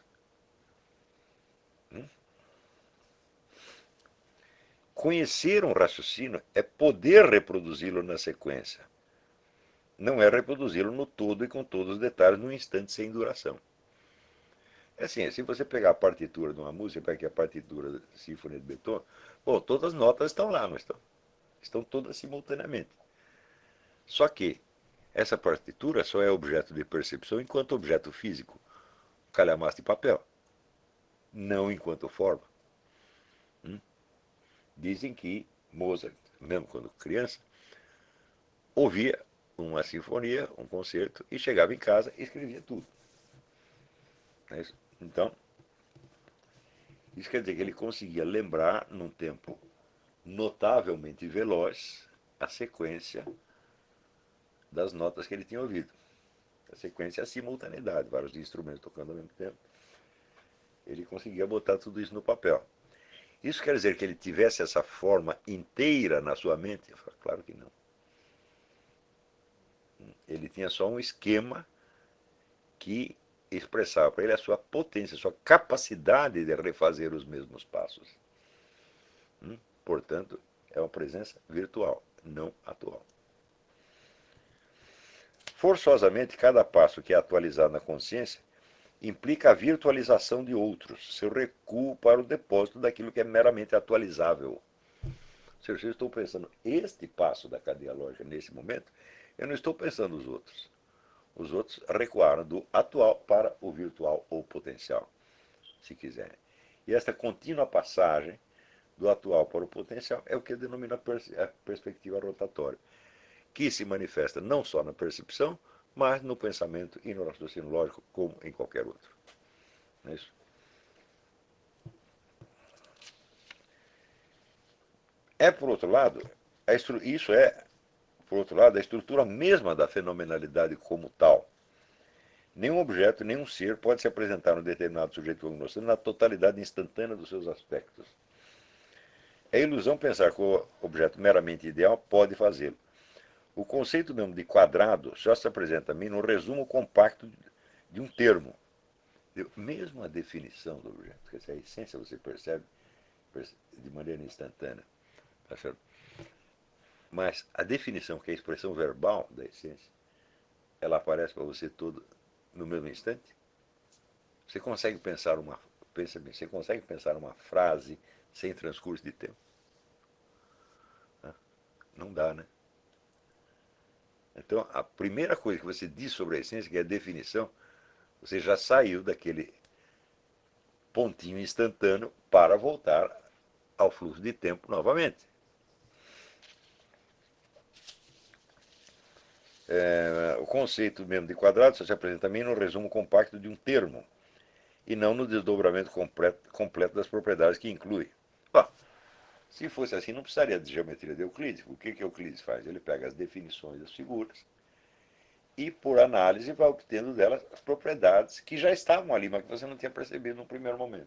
Conhecer um raciocínio é poder reproduzi-lo na sequência. Não é reproduzi-lo no todo e com todos os detalhes num instante sem duração. É assim, se você pegar a partitura de uma música, pega aqui a partitura da Sinfonia de Beethoven, bom, todas as notas estão lá, não estão? Estão todas simultaneamente. Só que Essa partitura só é objeto de percepção enquanto objeto físico, calhamaço de papel, não enquanto forma. Dizem que Mozart, mesmo quando criança, ouvia uma sinfonia, um concerto, e chegava em casa e escrevia tudo. Então, isso quer dizer que ele conseguia lembrar, num tempo notavelmente veloz, a sequência das notas que ele tinha ouvido. A sequência é a simultaneidade, vários instrumentos tocando ao mesmo tempo. Ele conseguia botar tudo isso no papel. Isso quer dizer que ele tivesse essa forma inteira na sua mente? Eu falo, claro que não. Ele tinha só um esquema que expressava para ele a sua potência, a sua capacidade de refazer os mesmos passos. Portanto, é uma presença virtual, não atual. Forçosamente, cada passo que é atualizado na consciência implica a virtualização de outros, seu recuo para o depósito daquilo que é meramente atualizável. Se eu estou pensando este passo da cadeia lógica nesse momento, eu não estou pensando os outros. Os outros recuaram do atual para o virtual ou potencial, se quiserem. E esta contínua passagem do atual para o potencial é o que denomina a perspectiva rotatória, que se manifesta não só na percepção, mas no pensamento e no raciocínio lógico, como em qualquer outro. Não é isso? Por outro lado, isso é, por outro lado, a estrutura mesma da fenomenalidade como tal. Nenhum objeto, nenhum ser pode se apresentar a um determinado sujeito cognoscente na totalidade instantânea dos seus aspectos. É ilusão pensar que o objeto meramente ideal pode fazê-lo. O conceito mesmo de quadrado só se apresenta a mim no resumo compacto de um termo. Mesmo a definição do objeto, que essa é a essência você percebe de maneira instantânea. Tá certo? Mas a definição, que é a expressão verbal da essência, ela aparece para você todo no mesmo instante? Você consegue pensar uma, pensa bem, você consegue pensar uma frase sem transcurso de tempo? Não dá, né? Então, a primeira coisa que você diz sobre a essência, que é a definição, você já saiu daquele pontinho instantâneo para voltar ao fluxo de tempo novamente. O conceito mesmo de quadrado só se apresenta a mim no resumo compacto de um termo, e não no desdobramento completo das propriedades que inclui. Bom, se fosse assim, não precisaria de geometria de Euclides. O que Euclides faz? Ele pega as definições das figuras e, por análise, vai obtendo delas as propriedades que já estavam ali, mas que você não tinha percebido no primeiro momento.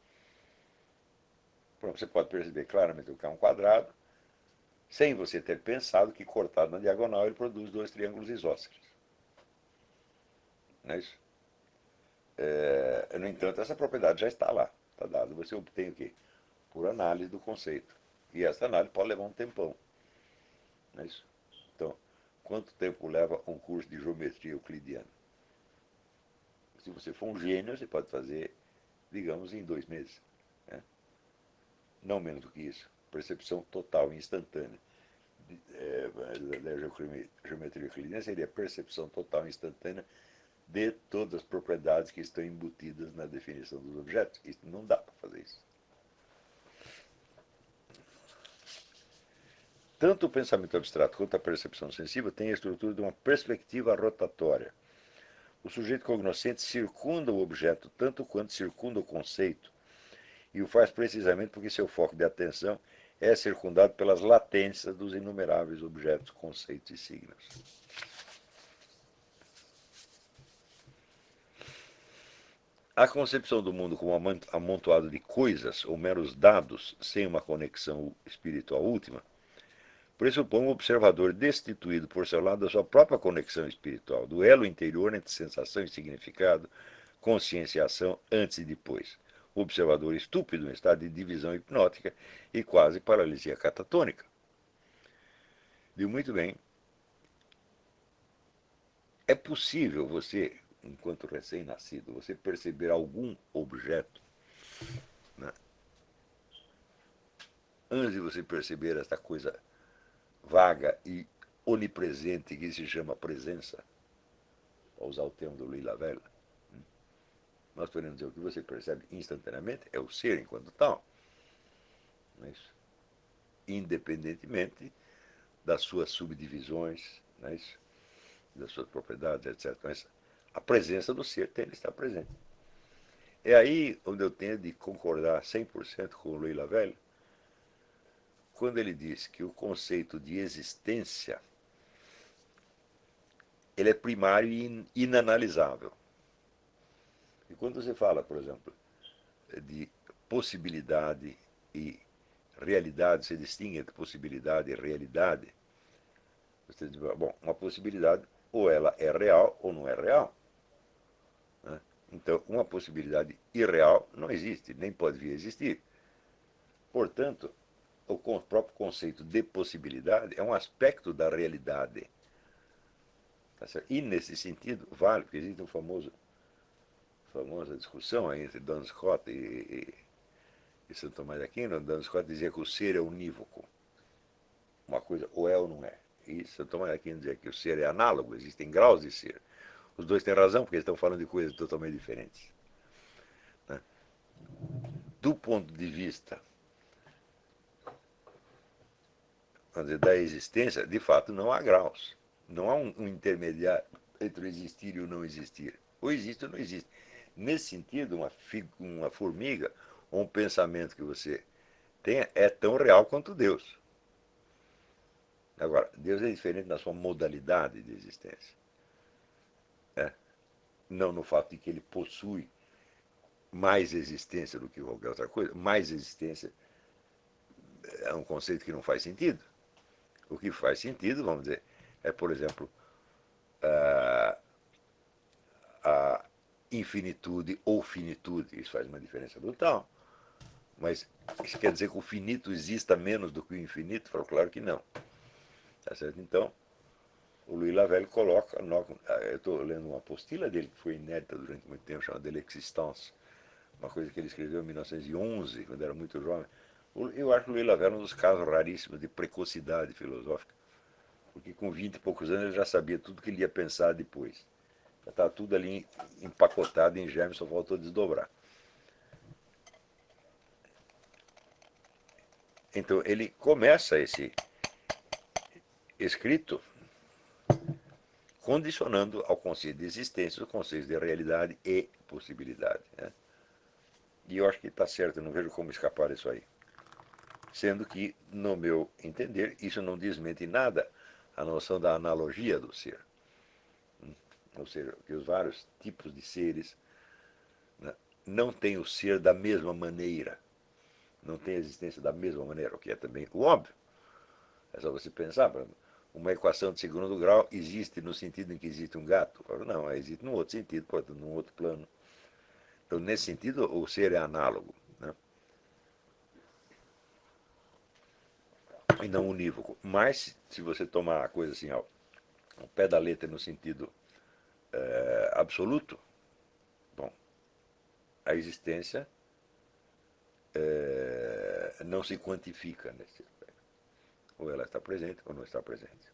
Você pode perceber claramente o que é um quadrado, sem você ter pensado que cortado na diagonal ele produz dois triângulos isósceles. Não é isso? No entanto, essa propriedade já está lá. Está dado. Você obtém o quê? Por análise do conceito. E essa análise pode levar um tempão. Não é isso? Então, quanto tempo leva um curso de geometria euclidiana? Se você for um gênio, você pode fazer, digamos, em 2 meses. Né? Não menos do que isso. Percepção total e instantânea. Da geometria euclidiana seria percepção total e instantânea de todas as propriedades que estão embutidas na definição dos objetos. Isso não dá para fazer isso. Tanto o pensamento abstrato quanto a percepção sensível têm a estrutura de uma perspectiva rotatória. O sujeito cognoscente circunda o objeto tanto quanto circunda o conceito, e o faz precisamente porque seu foco de atenção é circundado pelas latências dos inumeráveis objetos, conceitos e signos. A concepção do mundo como amontoado de coisas ou meros dados, sem uma conexão espiritual última, pressupõe um observador destituído, por seu lado, da sua própria conexão espiritual, do elo interior entre sensação e significado, consciência e ação, antes e depois. O observador estúpido em estado de divisão hipnótica e quase paralisia catatônica. Viu muito bem. É possível você, enquanto recém-nascido, você perceber algum objeto, né, antes de você perceber esta coisa vaga e onipresente que se chama presença, para usar o termo do Louis Lavelle. Nós podemos dizer o que você percebe instantaneamente é o ser enquanto tal. Não é isso? Independentemente das suas subdivisões, não é isso? Das suas propriedades, etc. Mas a presença do ser tem de estar presente. É aí onde eu tenho de concordar 100% com o Louis Lavelle, quando ele diz que o conceito de existência ele é primário e inanalisável. E quando você fala, por exemplo, de possibilidade e realidade, você distingue entre possibilidade e realidade. Você diz, bom, uma possibilidade ou ela é real ou não é real. Né? Então, uma possibilidade irreal não existe, nem pode vir a existir. Portanto, o próprio conceito de possibilidade é um aspecto da realidade. Tá certo? E, nesse sentido, vale, porque existe famosa discussão aí entre Duns Scotus e Santo Tomás de Aquino. Duns Scotus dizia que o ser é unívoco. Uma coisa ou é ou não é. E Santo Tomás de Aquino dizia que o ser é análogo, existem graus de ser. Os dois têm razão, porque eles estão falando de coisas totalmente diferentes. Né? Do ponto de vista dizer, da existência, de fato, não há graus. Não há um intermediário entre o existir e o não existir. Ou existe ou não existe. Nesse sentido, uma formiga ou um pensamento que você tenha é tão real quanto Deus. Agora, Deus é diferente na sua modalidade de existência. É. Não no fato de que ele possui mais existência do que qualquer outra coisa. Mais existência é um conceito que não faz sentido. O que faz sentido, vamos dizer, é, por exemplo, a infinitude ou finitude. Isso faz uma diferença brutal. Mas isso quer dizer que o finito exista menos do que o infinito? Falo, claro que não. Tá certo? Então, o Louis Lavelle coloca. Eu estou lendo uma apostila dele que foi inédita durante muito tempo, chamada L'Existence, uma coisa que ele escreveu em 1911, quando era muito jovem. Eu acho que o Louis Lavelle é um dos casos raríssimos de precocidade filosófica, porque com 20 e poucos anos ele já sabia tudo que ele ia pensar depois. Já estava tudo ali empacotado em germes, só faltou desdobrar. Então ele começa esse escrito condicionando ao conceito de existência o conceito de realidade e possibilidade. Né? E eu acho que está certo, eu não vejo como escapar disso aí. Sendo que, no meu entender, isso não desmente em nada a noção da analogia do ser. Ou seja, que os vários tipos de seres, né, não têm o ser da mesma maneira, não têm a existência da mesma maneira, o que é também o óbvio. É só você pensar, uma equação de segundo grau existe no sentido em que existe um gato? Não, existe num outro sentido, pode num outro plano. Então, nesse sentido, o ser é análogo, né? E não unívoco. Mas, se você tomar a coisa assim ao pé da letra no sentido absoluto, bom, a existência não se quantifica nesse aspecto. Ou ela está presente ou não está presente.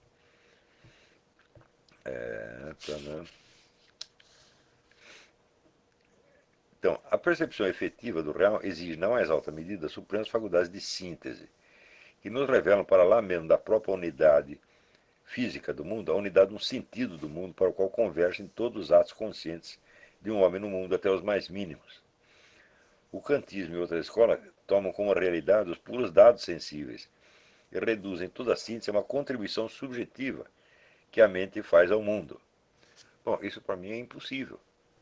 Então, a percepção efetiva do real exige, na mais alta medida, supremas faculdades de síntese, que nos revelam para lá mesmo da própria unidade física do mundo, a unidade, um sentido do mundo para o qual convergem todos os atos conscientes de um homem no mundo, até os mais mínimos. O kantismo e outras escolas tomam como realidade os puros dados sensíveis e reduzem toda a síntese a uma contribuição subjetiva que a mente faz ao mundo. Bom, isso para mim é impossível.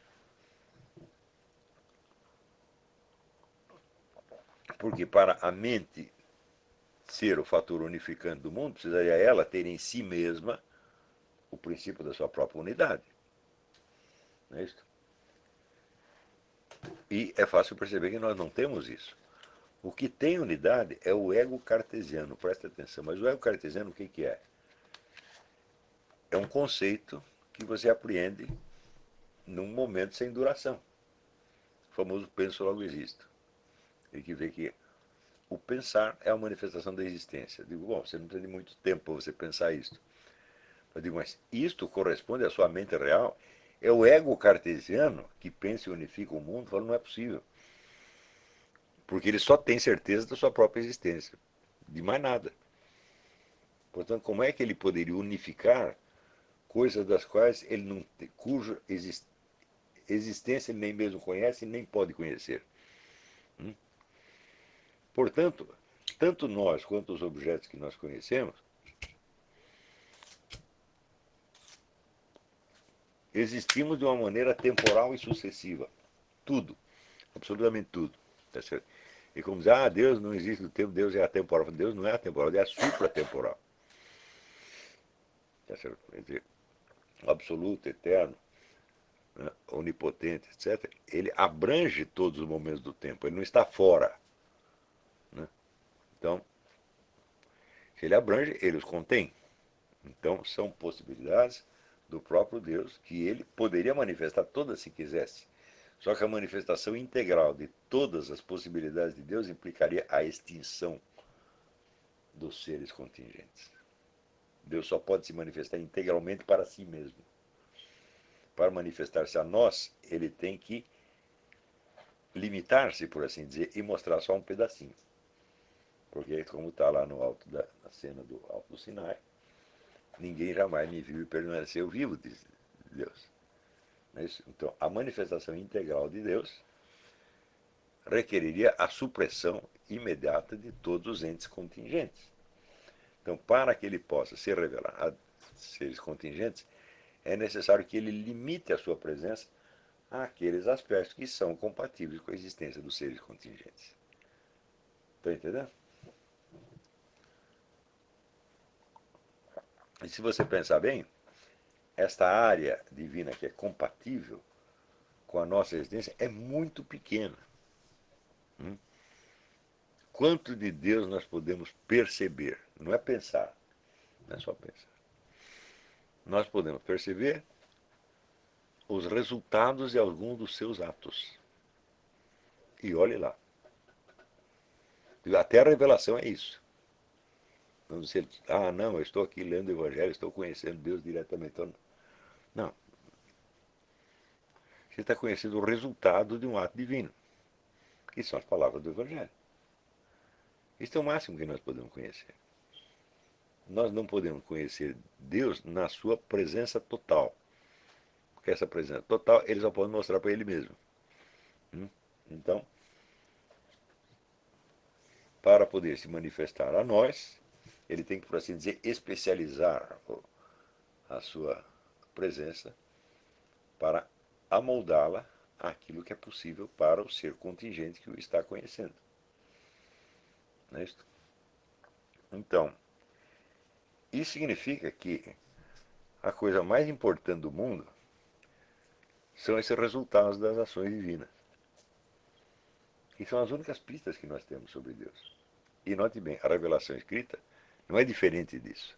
Porque para a mente ser o fator unificante do mundo, precisaria ela ter em si mesma o princípio da sua própria unidade. Não é isso? E é fácil perceber que nós não temos isso. O que tem unidade é o ego cartesiano, presta atenção. Mas o ego cartesiano o que é? É um conceito que você apreende num momento sem duração. O famoso penso logo existo. Tem que ver que o pensar é a manifestação da existência. Digo, bom, você não precisa de muito tempo para você pensar isso. Eu digo, mas isto corresponde à sua mente real? É o ego cartesiano que pensa e unifica o mundo? Fala, não é possível. Porque ele só tem certeza da sua própria existência, de mais nada. Portanto, como é que ele poderia unificar coisas das quais ele não, cuja existência ele nem mesmo conhece e nem pode conhecer? Portanto, tanto nós quanto os objetos que nós conhecemos existimos de uma maneira temporal e sucessiva. Tudo, absolutamente tudo. Tá certo? E como dizer, Deus não existe no tempo, Deus é atemporal. Deus não é atemporal, Deus é supratemporal. Tá certo? Quer dizer, absoluto, eterno, né, onipotente, etc. Ele abrange todos os momentos do tempo, ele não está fora. Né? Então, se ele abrange, ele os contém. Então, são possibilidades do próprio Deus que ele poderia manifestar todas se quisesse. Só que a manifestação integral de todas as possibilidades de Deus implicaria a extinção dos seres contingentes. Deus só pode se manifestar integralmente para si mesmo. Para manifestar-se a nós, ele tem que limitar-se, por assim dizer, e mostrar só um pedacinho. Porque, como está lá no alto na cena do Alto do Sinai, ninguém jamais me viu e permaneceu vivo, diz Deus. Então, a manifestação integral de Deus requeriria a supressão imediata de todos os entes contingentes. Então, para que ele possa se revelar a seres contingentes, é necessário que ele limite a sua presença àqueles aspectos que são compatíveis com a existência dos seres contingentes. Está entendendo? E se você pensar bem, esta área divina que é compatível com a nossa existência é muito pequena. Quanto de Deus nós podemos perceber? Não é pensar, não é só pensar. Nós podemos perceber os resultados de algum dos seus atos. E olhe lá. Até a revelação é isso. Não dizer, não, eu estou aqui lendo o Evangelho, estou conhecendo Deus diretamente. Então, não. Você está conhecendo o resultado de um ato divino, que são as palavras do Evangelho. Isso é o máximo que nós podemos conhecer. Nós não podemos conhecer Deus na sua presença total. Porque essa presença total ele só pode mostrar para ele mesmo. Então, para poder se manifestar a nós, ele tem que, por assim dizer, especializar a sua presença para amoldá-la àquilo que é possível para o ser contingente que o está conhecendo. Não é isso? Então, isso significa que a coisa mais importante do mundo são esses resultados das ações divinas. E são as únicas pistas que nós temos sobre Deus. E note bem, a revelação escrita não é diferente disso.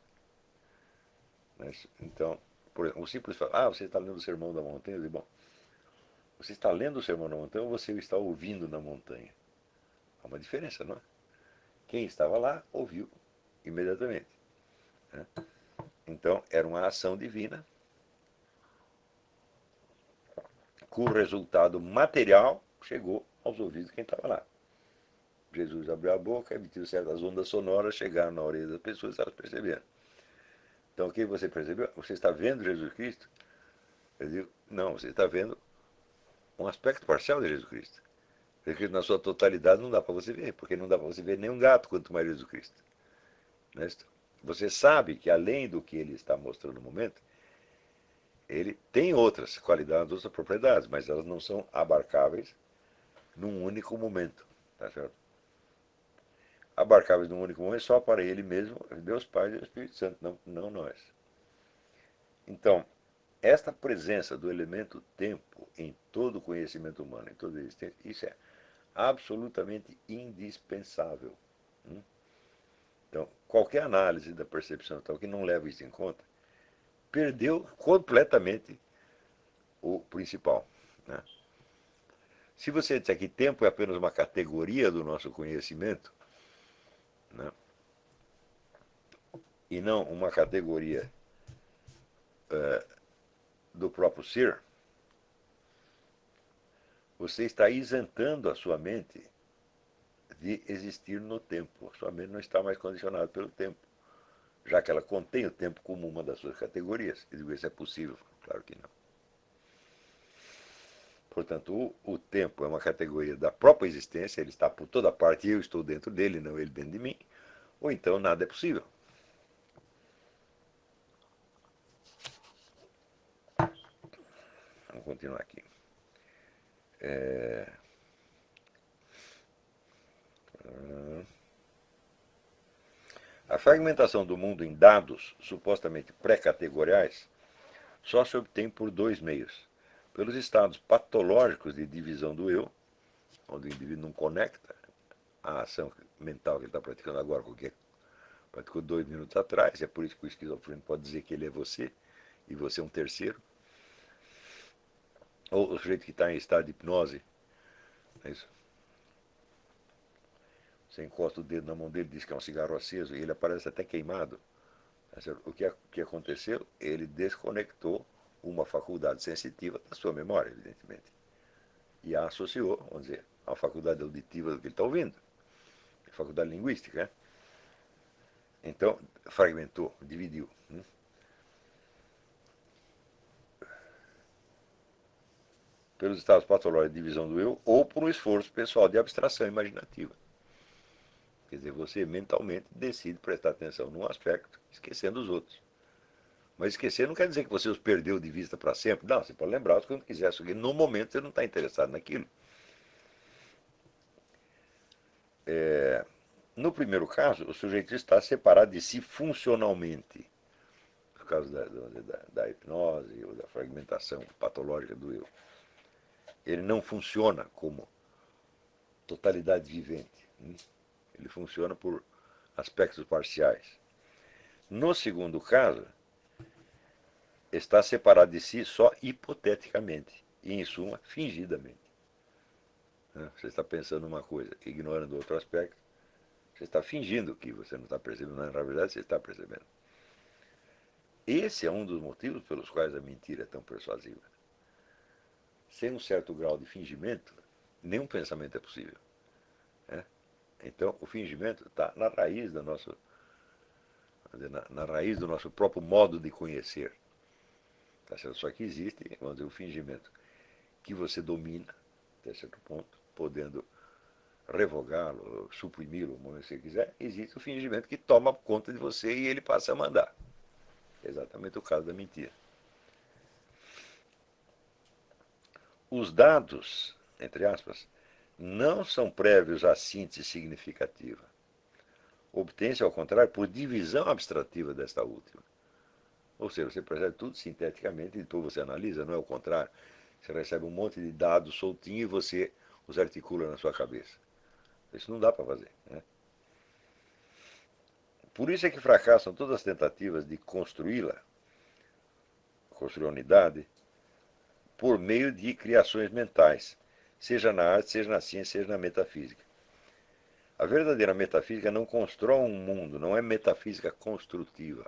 Então, por exemplo, o simples falar, você está lendo o Sermão da Montanha, eu digo, bom, você está lendo o Sermão da Montanha ou você o está ouvindo na montanha? Há uma diferença, não é? Quem estava lá ouviu imediatamente. Né? Então, era uma ação divina cujo resultado material chegou aos ouvidos de quem estava lá. Jesus abriu a boca, emitiu certas ondas sonoras, chegaram na orelha das pessoas e elas perceberam. Então, o que você percebeu? Você está vendo Jesus Cristo? Eu digo, não, você está vendo um aspecto parcial de Jesus Cristo. Jesus Cristo, na sua totalidade, não dá para você ver, porque não dá para você ver nem um gato, quanto mais Jesus Cristo. Né? Você sabe que, além do que ele está mostrando no momento, ele tem outras qualidades, outras propriedades, mas elas não são abarcáveis num único momento. Tá certo? Abarcáveis num único momento só para ele mesmo, Deus Pai e o Espírito Santo, não nós. Então, esta presença do elemento tempo em todo o conhecimento humano, em toda a existência, isso é absolutamente indispensável. Então, qualquer análise da percepção tal que não leva isso em conta, perdeu completamente o principal. Né? Se você disser que tempo é apenas uma categoria do nosso conhecimento, né, e não uma categoria do próprio ser, você está isentando a sua mente de existir no tempo. A sua mente não está mais condicionada pelo tempo, já que ela contém o tempo como uma das suas categorias. E digo, isso é possível? Claro que não. Portanto, o tempo é uma categoria da própria existência, ele está por toda parte e eu estou dentro dele, não ele dentro de mim, ou então nada é possível. Vamos continuar aqui. A fragmentação do mundo em dados supostamente pré-categoriais só se obtém por dois meios. Pelos estados patológicos de divisão do eu, onde o indivíduo não conecta a ação mental que ele está praticando agora com o que praticou 2 minutos atrás, é por isso que o esquizofrênico pode dizer que ele é você e você é um terceiro. Ou o sujeito que está em estado de hipnose, é isso? Você encosta o dedo na mão dele, diz que é um cigarro aceso e ele aparece até queimado. O que aconteceu? Ele desconectou uma faculdade sensitiva da sua memória, evidentemente. E a associou, vamos dizer, à faculdade auditiva do que ele está ouvindo, a faculdade linguística. Né? Então, fragmentou, dividiu. Pelos estados patológicos de divisão do eu ou por um esforço pessoal de abstração imaginativa. Quer dizer, você mentalmente decide prestar atenção num aspecto, esquecendo os outros. Mas esquecer não quer dizer que você os perdeu de vista para sempre. Não, você pode lembrar quando quiser, só que no momento você não está interessado naquilo. No primeiro caso, o sujeito está separado de si funcionalmente, por causa da hipnose ou da fragmentação patológica do eu. Ele não funciona como totalidade vivente. Ele funciona por aspectos parciais. No segundo caso, está separado de si só hipoteticamente e, em suma, fingidamente. Você está pensando uma coisa, ignorando outro aspecto. Você está fingindo que você não está percebendo, mas na verdade você está percebendo. Esse é um dos motivos pelos quais a mentira é tão persuasiva. Sem um certo grau de fingimento, nenhum pensamento é possível. Né? Então, o fingimento está na raiz da nossa, na raiz do nosso próprio modo de conhecer. Tá certo? Só que existe, vamos dizer, o fingimento que você domina, até certo ponto, podendo revogá-lo, suprimi-lo, como você quiser. Existe o fingimento que toma conta de você e ele passa a mandar. É exatamente o caso da mentira. Os dados, entre aspas, não são prévios à síntese significativa. Obtém-se, ao contrário, por divisão abstrativa desta última. Ou seja, você percebe tudo sinteticamente e depois você analisa, não é o contrário. Você recebe um monte de dados soltinho e você os articula na sua cabeça. Isso não dá para fazer. Né? Por isso é que fracassam todas as tentativas de construí-la, construir a unidade, por meio de criações mentais, seja na arte, seja na ciência, seja na metafísica. A verdadeira metafísica não constrói um mundo, não é metafísica construtiva.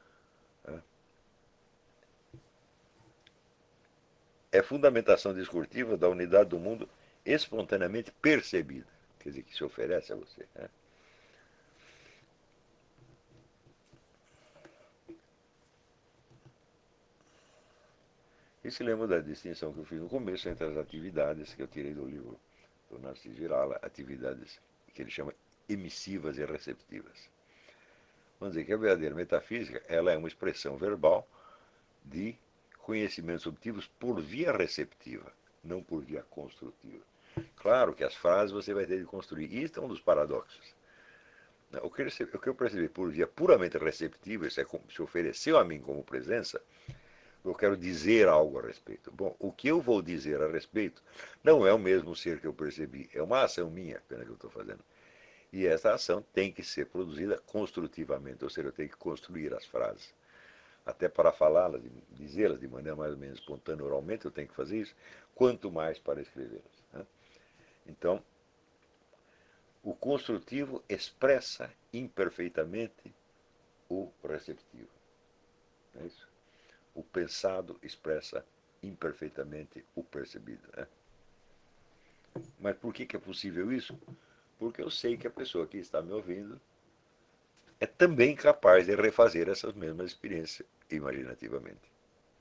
É fundamentação discursiva da unidade do mundo espontaneamente percebida, quer dizer, que se oferece a você. Né? E se lembra da distinção que eu fiz no começo entre as atividades que eu tirei do livro do Narciso Girala, atividades que ele chama emissivas e receptivas. Vamos dizer que a verdadeira metafísica ela é uma expressão verbal de conhecimentos obtidos por via receptiva, não por via construtiva. Claro que as frases você vai ter de construir. E isso é um dos paradoxos. O que eu percebi por via puramente receptiva, isso é como se ofereceu a mim como presença, eu quero dizer algo a respeito. Bom, o que eu vou dizer a respeito não é o mesmo ser que eu percebi, é uma ação minha apenas que eu estou fazendo. E essa ação tem que ser produzida construtivamente, ou seja, eu tenho que construir as frases. Até para falá-las, dizê-las de maneira mais ou menos espontânea oralmente, eu tenho que fazer isso, quanto mais para escrevê-las. Né? Então, o construtivo expressa imperfeitamente o receptivo. É isso? o pensado expressa imperfeitamente o percebido. Né? Mas por que é possível isso? Porque eu sei que a pessoa que está me ouvindo é também capaz de refazer essas mesmas experiências imaginativamente.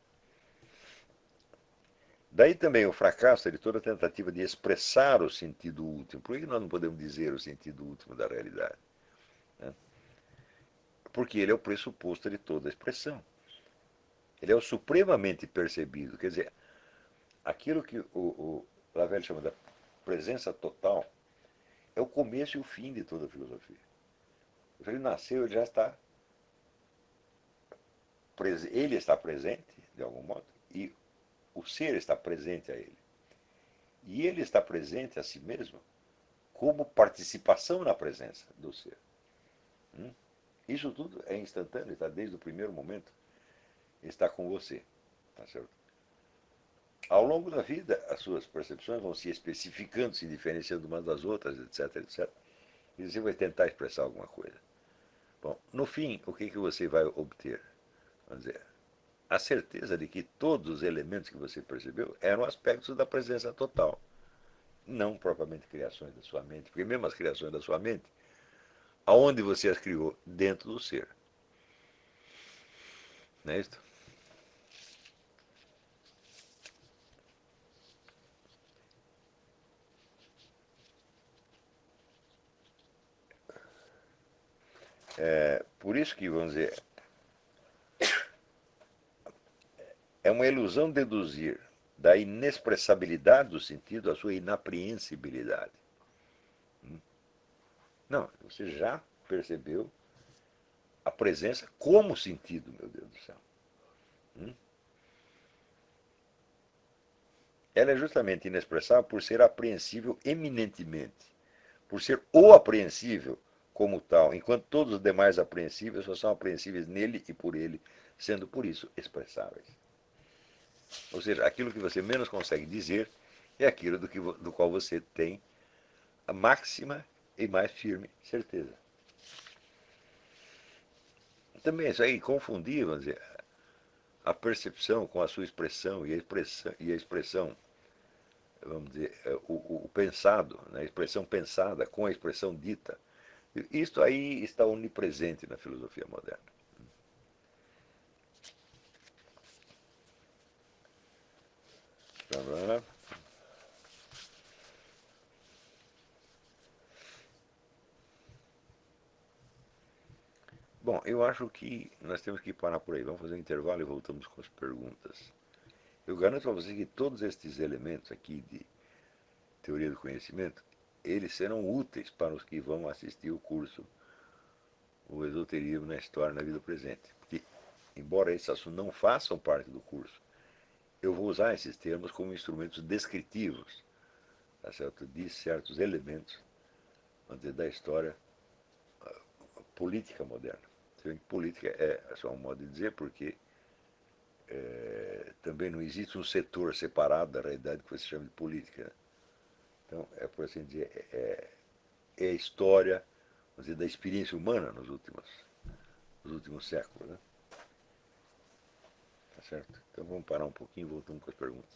Daí também o fracasso de toda tentativa de expressar o sentido último. Por que nós não podemos dizer o sentido último da realidade? Né? Porque ele é o pressuposto de toda expressão. Ele é o supremamente percebido. Quer dizer, aquilo que o Lavelle chama da presença total é o começo e o fim de toda a filosofia. Ele nasceu, ele já está ele está presente, de algum modo, e o ser está presente a ele. E ele está presente a si mesmo como participação na presença do ser. Isso tudo é instantâneo, está desde o primeiro momento, está com você. Tá certo? Ao longo da vida, as suas percepções vão se especificando, se diferenciando umas das outras, etc, etc. E você vai tentar expressar alguma coisa. Bom, no fim, o que você vai obter? Vamos dizer, a certeza de que todos os elementos que você percebeu eram aspectos da presença total, não propriamente criações da sua mente, porque mesmo as criações da sua mente, aonde você as criou? Dentro do ser. Não é isso? Por isso que, vamos dizer, é uma ilusão deduzir da inexpressabilidade do sentido a sua inapreensibilidade. Não, você já percebeu a presença como sentido, meu Deus do céu. Ela é justamente inexpressável por ser apreensível eminentemente, por ser o apreensível como tal, enquanto todos os demais apreensíveis só são apreensíveis nele e por ele, sendo por isso expressáveis. Ou seja, aquilo que você menos consegue dizer é aquilo do qual você tem a máxima e mais firme certeza. Também isso aí, confundir, vamos dizer, a percepção com a sua expressão e a expressão vamos dizer, o pensado, né, a expressão pensada com a expressão dita. Isto aí está onipresente na filosofia moderna. Bom, eu acho que nós temos que parar por aí. Vamos fazer um intervalo e voltamos com as perguntas. Eu garanto a você que todos estes elementos aqui de teoria do conhecimento, eles serão úteis para os que vão assistir o curso O Esoterismo na História na Vida Presente. Porque, embora esses assuntos não façam parte do curso, eu vou usar esses termos como instrumentos descritivos, tá certo? De certos elementos dizer, da história política moderna. Política é só um modo de dizer, porque também não existe um setor separado da realidade que você chama de política. Né? Então, é por assim dizer, é a história dizer, da experiência humana nos últimos séculos. Né? Tá certo? Então vamos parar um pouquinho e voltamos com as perguntas.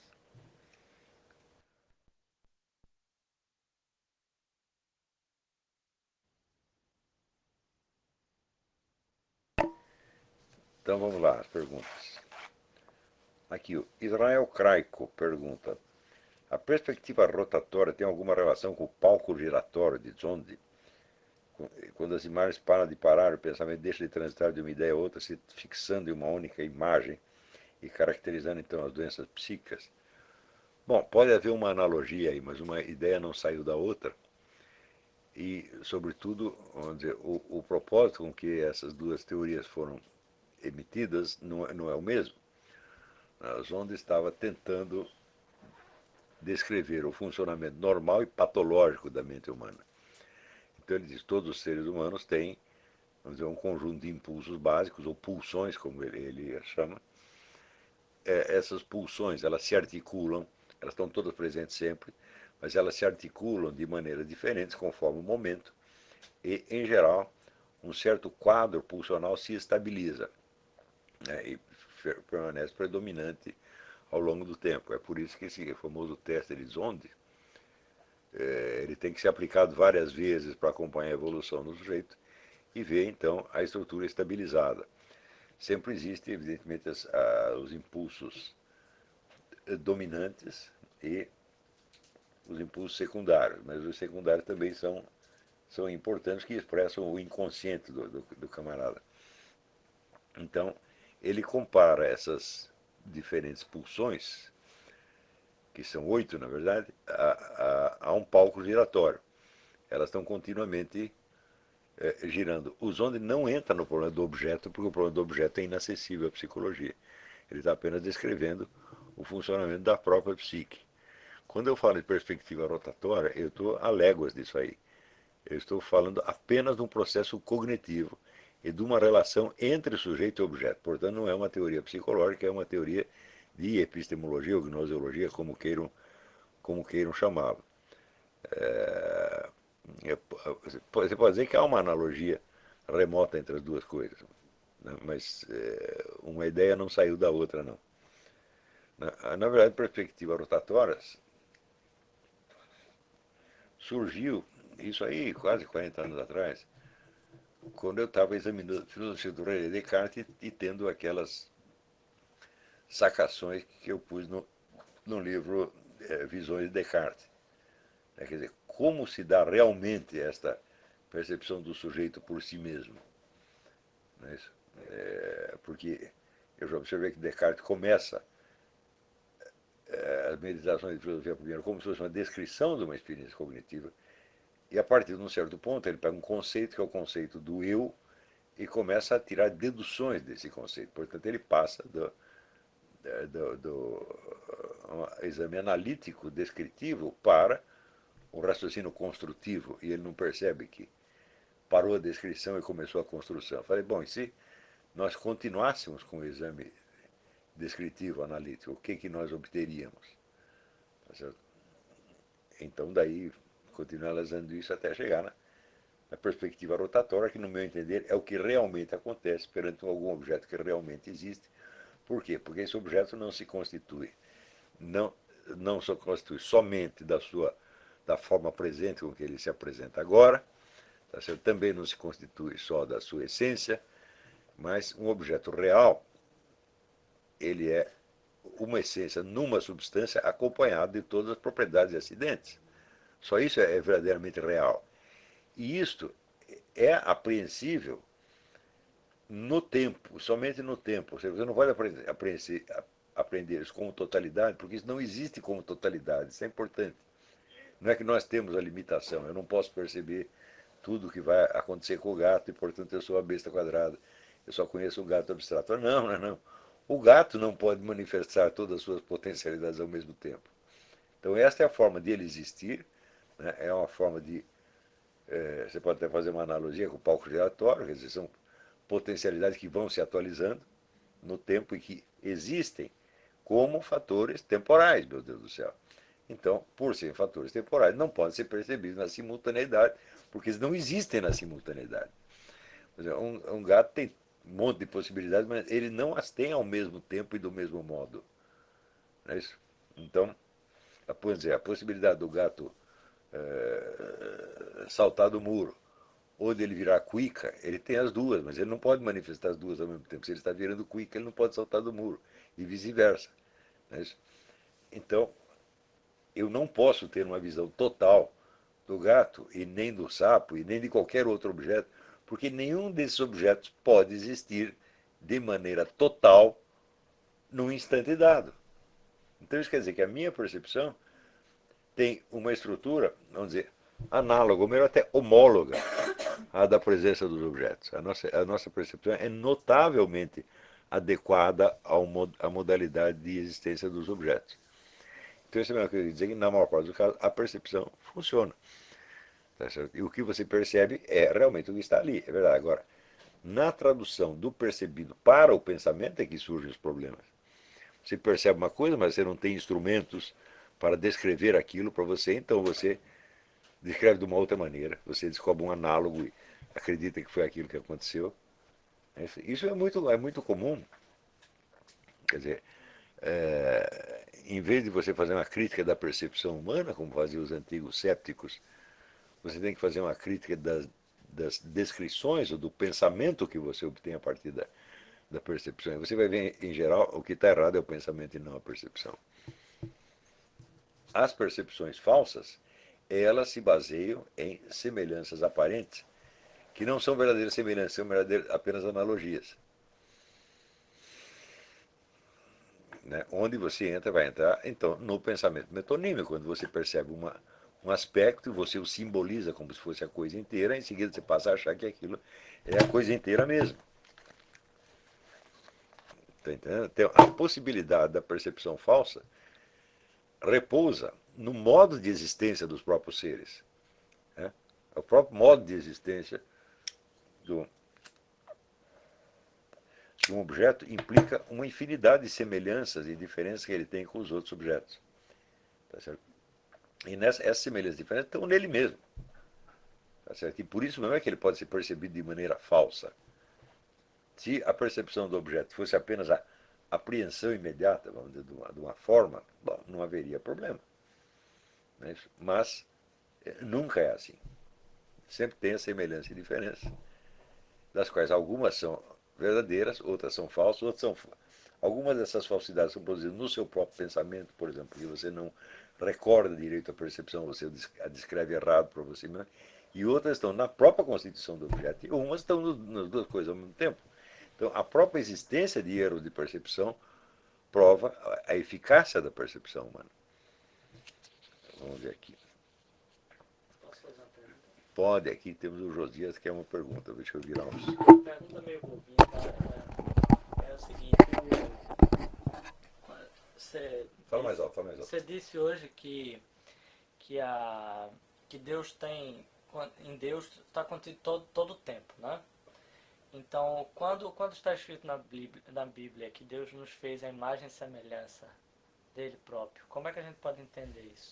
Então vamos lá, as perguntas. Aqui, o Israel Craico pergunta: a perspectiva rotatória tem alguma relação com o palco giratório de Zondi? Quando as imagens param de parar, o pensamento deixa de transitar de uma ideia a outra, se fixando em uma única imagem e caracterizando então as doenças psíquicas. Bom, pode haver uma analogia aí, mas uma ideia não saiu da outra. E, sobretudo, vamos dizer, o propósito com que essas duas teorias foram emitidas não é o mesmo. A Zonda estava tentando descrever o funcionamento normal e patológico da mente humana. Então ele diz que todos os seres humanos têm, vamos dizer, um conjunto de impulsos básicos, ou pulsões, como ele chama. Essas pulsões, elas se articulam, elas estão todas presentes sempre, mas elas se articulam de maneiras diferentes conforme o momento e, em geral, um certo quadro pulsional se estabiliza, né, e permanece predominante ao longo do tempo. É por isso que esse famoso teste de Zonde, ele tem que ser aplicado várias vezes para acompanhar a evolução do sujeito e ver então a estrutura estabilizada. Sempre existem, evidentemente, os impulsos dominantes e os impulsos secundários, mas os secundários também são importantes, que expressam o inconsciente do camarada. Então, ele compara essas diferentes pulsões, que são 8 na verdade, a um palco giratório. Elas estão continuamente girando. O Zonde não entra no problema do objeto, porque o problema do objeto é inacessível à psicologia. Ele está apenas descrevendo o funcionamento da própria psique. Quando eu falo de perspectiva rotatória, eu estou a léguas disso aí. Eu estou falando apenas de um processo cognitivo e de uma relação entre sujeito e objeto. Portanto, não é uma teoria psicológica, é uma teoria de epistemologia ou gnoseologia, como queiram chamá-la. Você pode dizer que há uma analogia remota entre as duas coisas, né? Mas uma ideia não saiu da outra, não. Na verdade, perspectiva rotatória surgiu, isso aí quase 40 anos atrás, quando eu estava examinando a filosofia do René Descartes e tendo aquelas sacações que eu pus no livro Visões de Descartes. Quer dizer, como se dá realmente esta percepção do sujeito por si mesmo. Não é isso? Porque eu já observei que Descartes começa as meditações de filosofia primeiro como se fosse uma descrição de uma experiência cognitiva, e a partir de um certo ponto ele pega um conceito que é o conceito do eu e começa a tirar deduções desse conceito. Portanto, ele passa do exame analítico descritivo para o raciocínio construtivo, e ele não percebe que parou a descrição e começou a construção. Eu falei, bom, e se nós continuássemos com o exame descritivo, analítico, o que nós obteríamos? Tá certo? Então, daí, continuar analisando isso até chegar na perspectiva rotatória, que, no meu entender, é o que realmente acontece perante algum objeto que realmente existe. Por quê? Porque esse objeto não se constitui, não se constitui somente da forma presente com que ele se apresenta agora, tá certo? Também não se constitui só da sua essência, mas um objeto real, ele é uma essência numa substância acompanhada de todas as propriedades e acidentes. Só isso é verdadeiramente real. E isto é apreensível no tempo, somente no tempo. Ou seja, você não pode aprender isso como totalidade, porque isso não existe como totalidade. Isso é importante. Não é que nós temos a limitação. Eu não posso perceber tudo o que vai acontecer com o gato e, portanto, eu sou a besta quadrada. Eu só conheço o gato abstrato. Não, não, não. O gato não pode manifestar todas as suas potencialidades ao mesmo tempo. Então, esta é a forma de ele existir, né? É uma forma de. Você pode até fazer uma analogia com o palco giratório, quer dizer, são potencialidades que vão se atualizando no tempo e que existem como fatores temporais, meu Deus do céu. Então, por serem fatores temporais, não podem ser percebidos na simultaneidade, porque eles não existem na simultaneidade. Um gato tem um monte de possibilidades, mas ele não as tem ao mesmo tempo e do mesmo modo. Não é isso? Então, a possibilidade do gato saltar do muro ou dele virar cuica, ele tem as duas, mas ele não pode manifestar as duas ao mesmo tempo. Se ele está virando cuica, ele não pode saltar do muro, e vice-versa. Não é isso? Então, eu não posso ter uma visão total do gato, e nem do sapo, e nem de qualquer outro objeto, porque nenhum desses objetos pode existir de maneira total num instante dado. Então isso quer dizer que a minha percepção tem uma estrutura, vamos dizer, análoga, ou melhor até homóloga à da presença dos objetos. A nossa percepção é notavelmente adequada à modalidade de existência dos objetos. Então isso é mesmo que eu queria dizer que na maior parte dos casos a percepção funciona. Tá certo? E o que você percebe é realmente o que está ali, é verdade. Agora, na tradução do percebido para o pensamento é que surgem os problemas. Você percebe uma coisa, mas você não tem instrumentos para descrever aquilo para você, então você descreve de uma outra maneira. Você descobre um análogo e acredita que foi aquilo que aconteceu. Isso é muito comum Quer dizer, em vez de você fazer uma crítica da percepção humana, como faziam os antigos cépticos, você tem que fazer uma crítica das descrições ou do pensamento que você obtém a partir da percepção. E você vai ver, em geral, o que está errado é o pensamento e não a percepção. As percepções falsas, elas se baseiam em semelhanças aparentes, que não são verdadeiras semelhanças, são verdadeiras apenas analogias. Né? Onde você entra, vai entrar, então, no pensamento metonímico, quando você percebe um aspecto, você o simboliza como se fosse a coisa inteira, em seguida você passa a achar que aquilo é a coisa inteira mesmo. Tá entendendo? Então, a possibilidade da percepção falsa repousa no modo de existência dos próprios seres. Né? O próprio modo de existência do, de um objeto implica uma infinidade de semelhanças e diferenças que ele tem com os outros objetos. Tá certo? E essas semelhanças e diferenças estão nele mesmo. Tá certo? E por isso mesmo é que ele pode ser percebido de maneira falsa. Se a percepção do objeto fosse apenas a apreensão imediata, vamos dizer, de uma forma, bom, não haveria problema. Não é isso? Mas nunca é assim. Sempre tem a semelhança e diferença, das quais algumas são verdadeiras, outras são falsas, outras são. Algumas dessas falsidades são produzidas no seu próprio pensamento, por exemplo, porque você não recorda direito a percepção, você a descreve errado para você mesmo, e outras estão na própria constituição do objeto, e umas estão nas duas coisas ao mesmo tempo. Então, a própria existência de erros de percepção prova a eficácia da percepção humana. Vamos ver aqui. Posso fazer uma pergunta? Pode, aqui temos o Josias, que é uma pergunta. Deixa eu virar uns. Pergunta meio bobinha, tá? É o seguinte, Fala mais alto, fala mais alto. você disse hoje que, a, que Deus tem, em Deus está contido todo o tempo, né? Então, quando está escrito na Bíblia que Deus nos fez a imagem e semelhança dele próprio, como é que a gente pode entender isso?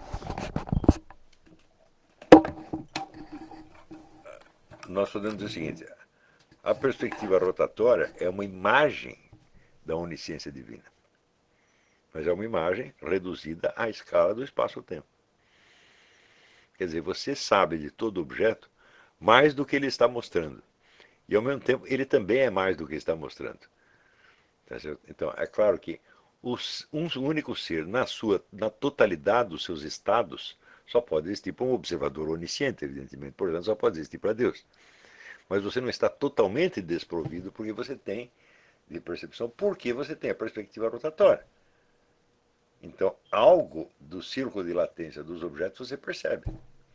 Nós podemos dizer o seguinte: a perspectiva rotatória é uma imagem da onisciência divina, mas é uma imagem reduzida à escala do espaço-tempo. Quer dizer, você sabe de todo objeto mais do que ele está mostrando. E ao mesmo tempo, ele também é mais do que está mostrando. Tá certo? Então, é claro que um único ser, na totalidade dos seus estados, só pode existir para um observador onisciente, evidentemente. Portanto, só pode existir para Deus. Mas você não está totalmente desprovido porque você tem de percepção, porque você tem a perspectiva rotatória. Então, algo do círculo de latência dos objetos você percebe.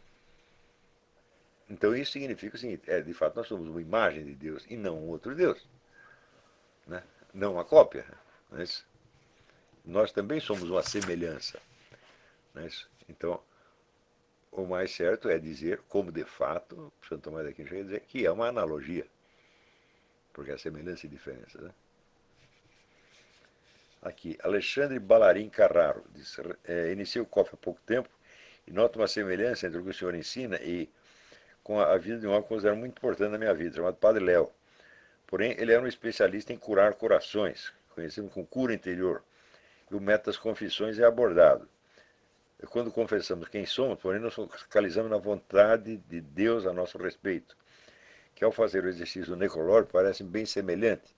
Então, isso significa o seguinte: de fato, nós somos uma imagem de Deus e não um outro Deus. Né? Não uma cópia. Não é isso? Nós também somos uma semelhança. Não é isso? Então, o mais certo é dizer, como de fato, Santo Tomás de Aquino chega a dizer, que é uma analogia. Porque é semelhança e diferença. Né? Aqui, Alexandre Ballarin Carraro diz: iniciei o COF há pouco tempo e noto uma semelhança entre o que o senhor ensina e com a vida de um homem que considero muito importante na minha vida, chamado Padre Léo. Porém, ele era um especialista em curar corações, conhecido como cura interior, e o método das confissões é abordado. Quando confessamos quem somos, porém, nos focalizamos na vontade de Deus a nosso respeito, que ao fazer o exercício do necrológio parece bem semelhante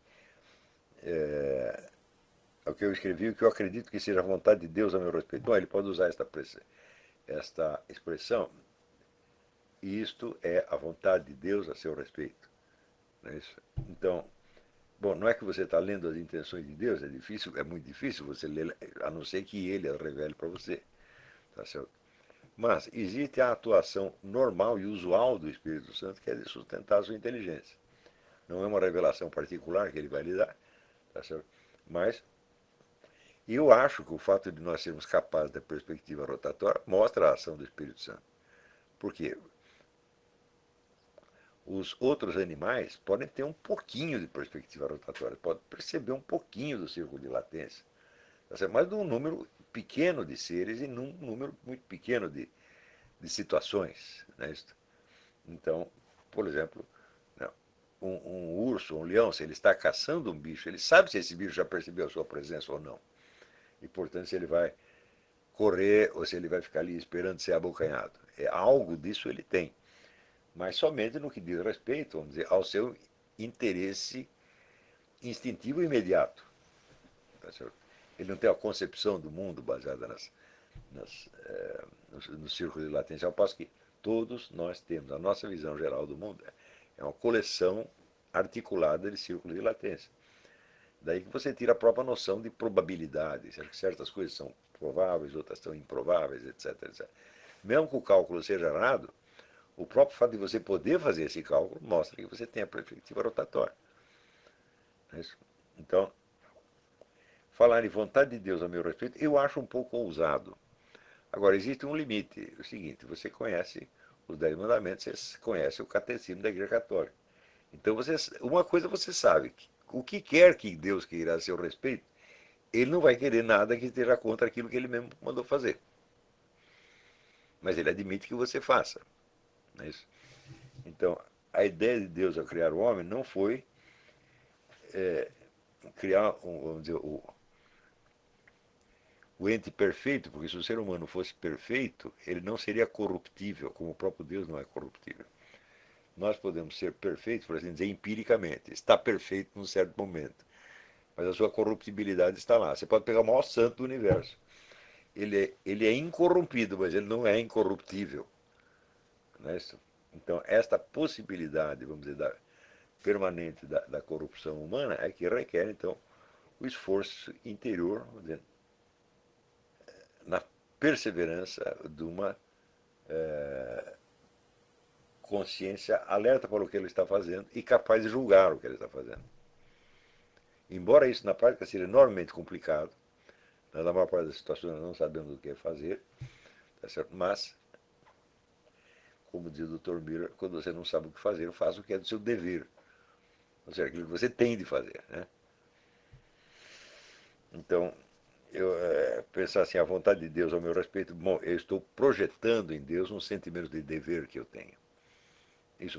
ao que eu escrevi, o que eu acredito que seja a vontade de Deus a meu respeito. Bom, ele pode usar esta expressão, e isto é a vontade de Deus a seu respeito. Não é isso? Então, bom, não é que você está lendo as intenções de Deus, é difícil, é muito difícil você ler, a não ser que ele as revele para você. Tá certo? Mas existe a atuação normal e usual do Espírito Santo, que é de sustentar a sua inteligência. Não é uma revelação particular que ele vai lhe dar, tá certo? Mas eu acho que o fato de nós sermos capazes da perspectiva rotatória mostra a ação do Espírito Santo. Por quê? Os outros animais podem ter um pouquinho de perspectiva rotatória, podem perceber um pouquinho do círculo de latência, tá certo? Mas num número pequeno de seres e num número muito pequeno de situações. Né? Então, por exemplo, não, um urso, um leão, se ele está caçando um bicho, ele sabe se esse bicho já percebeu a sua presença ou não. E, portanto, se ele vai correr ou se ele vai ficar ali esperando ser abocanhado. Algo disso ele tem. Mas somente no que diz respeito, vamos dizer, ao seu interesse instintivo imediato. Tá certo? Ele não tem a concepção do mundo baseada no círculo de latência, ao passo que todos nós temos. A nossa visão geral do mundo é uma coleção articulada de círculos de latência. Daí que você tira a própria noção de probabilidade. Você acha que certas coisas são prováveis, outras são improváveis, etc, etc. Mesmo que o cálculo seja errado, o próprio fato de você poder fazer esse cálculo mostra que você tem a perspectiva rotatória. Então, falar em vontade de Deus a meu respeito, eu acho um pouco ousado. Agora, existe um limite. É o seguinte, você conhece os 10 mandamentos, você conhece o catecismo da Igreja Católica. Então, uma coisa você sabe, o que quer que Deus queira a seu respeito, ele não vai querer nada que esteja contra aquilo que ele mesmo mandou fazer. Mas ele admite que você faça. Não é isso? Então, a ideia de Deus ao criar o homem não foi criar, vamos dizer, o ente perfeito, porque se o ser humano fosse perfeito, ele não seria corruptível, como o próprio Deus não é corruptível. Nós podemos ser perfeitos, por assim dizer, empiricamente. Está perfeito num certo momento. Mas a sua corruptibilidade está lá. Você pode pegar o maior santo do universo. Ele é incorrompido, mas ele não é incorruptível. Não é isso? Então, esta possibilidade, vamos dizer, permanente da corrupção humana é que requer, então, o esforço interior, vamos dizer, na perseverança de uma consciência alerta para o que ele está fazendo e capaz de julgar o que ele está fazendo. Embora isso na prática seja enormemente complicado, na maior parte das situações nós não sabemos o que fazer, tá certo? Mas, como diz o Dr. Miller, quando você não sabe o que fazer, faça o que é do seu dever. Ou seja, aquilo que você tem de fazer. Né? Então, pensar assim, a vontade de Deus ao meu respeito, bom, eu estou projetando em Deus um sentimento de dever que eu tenho. Isso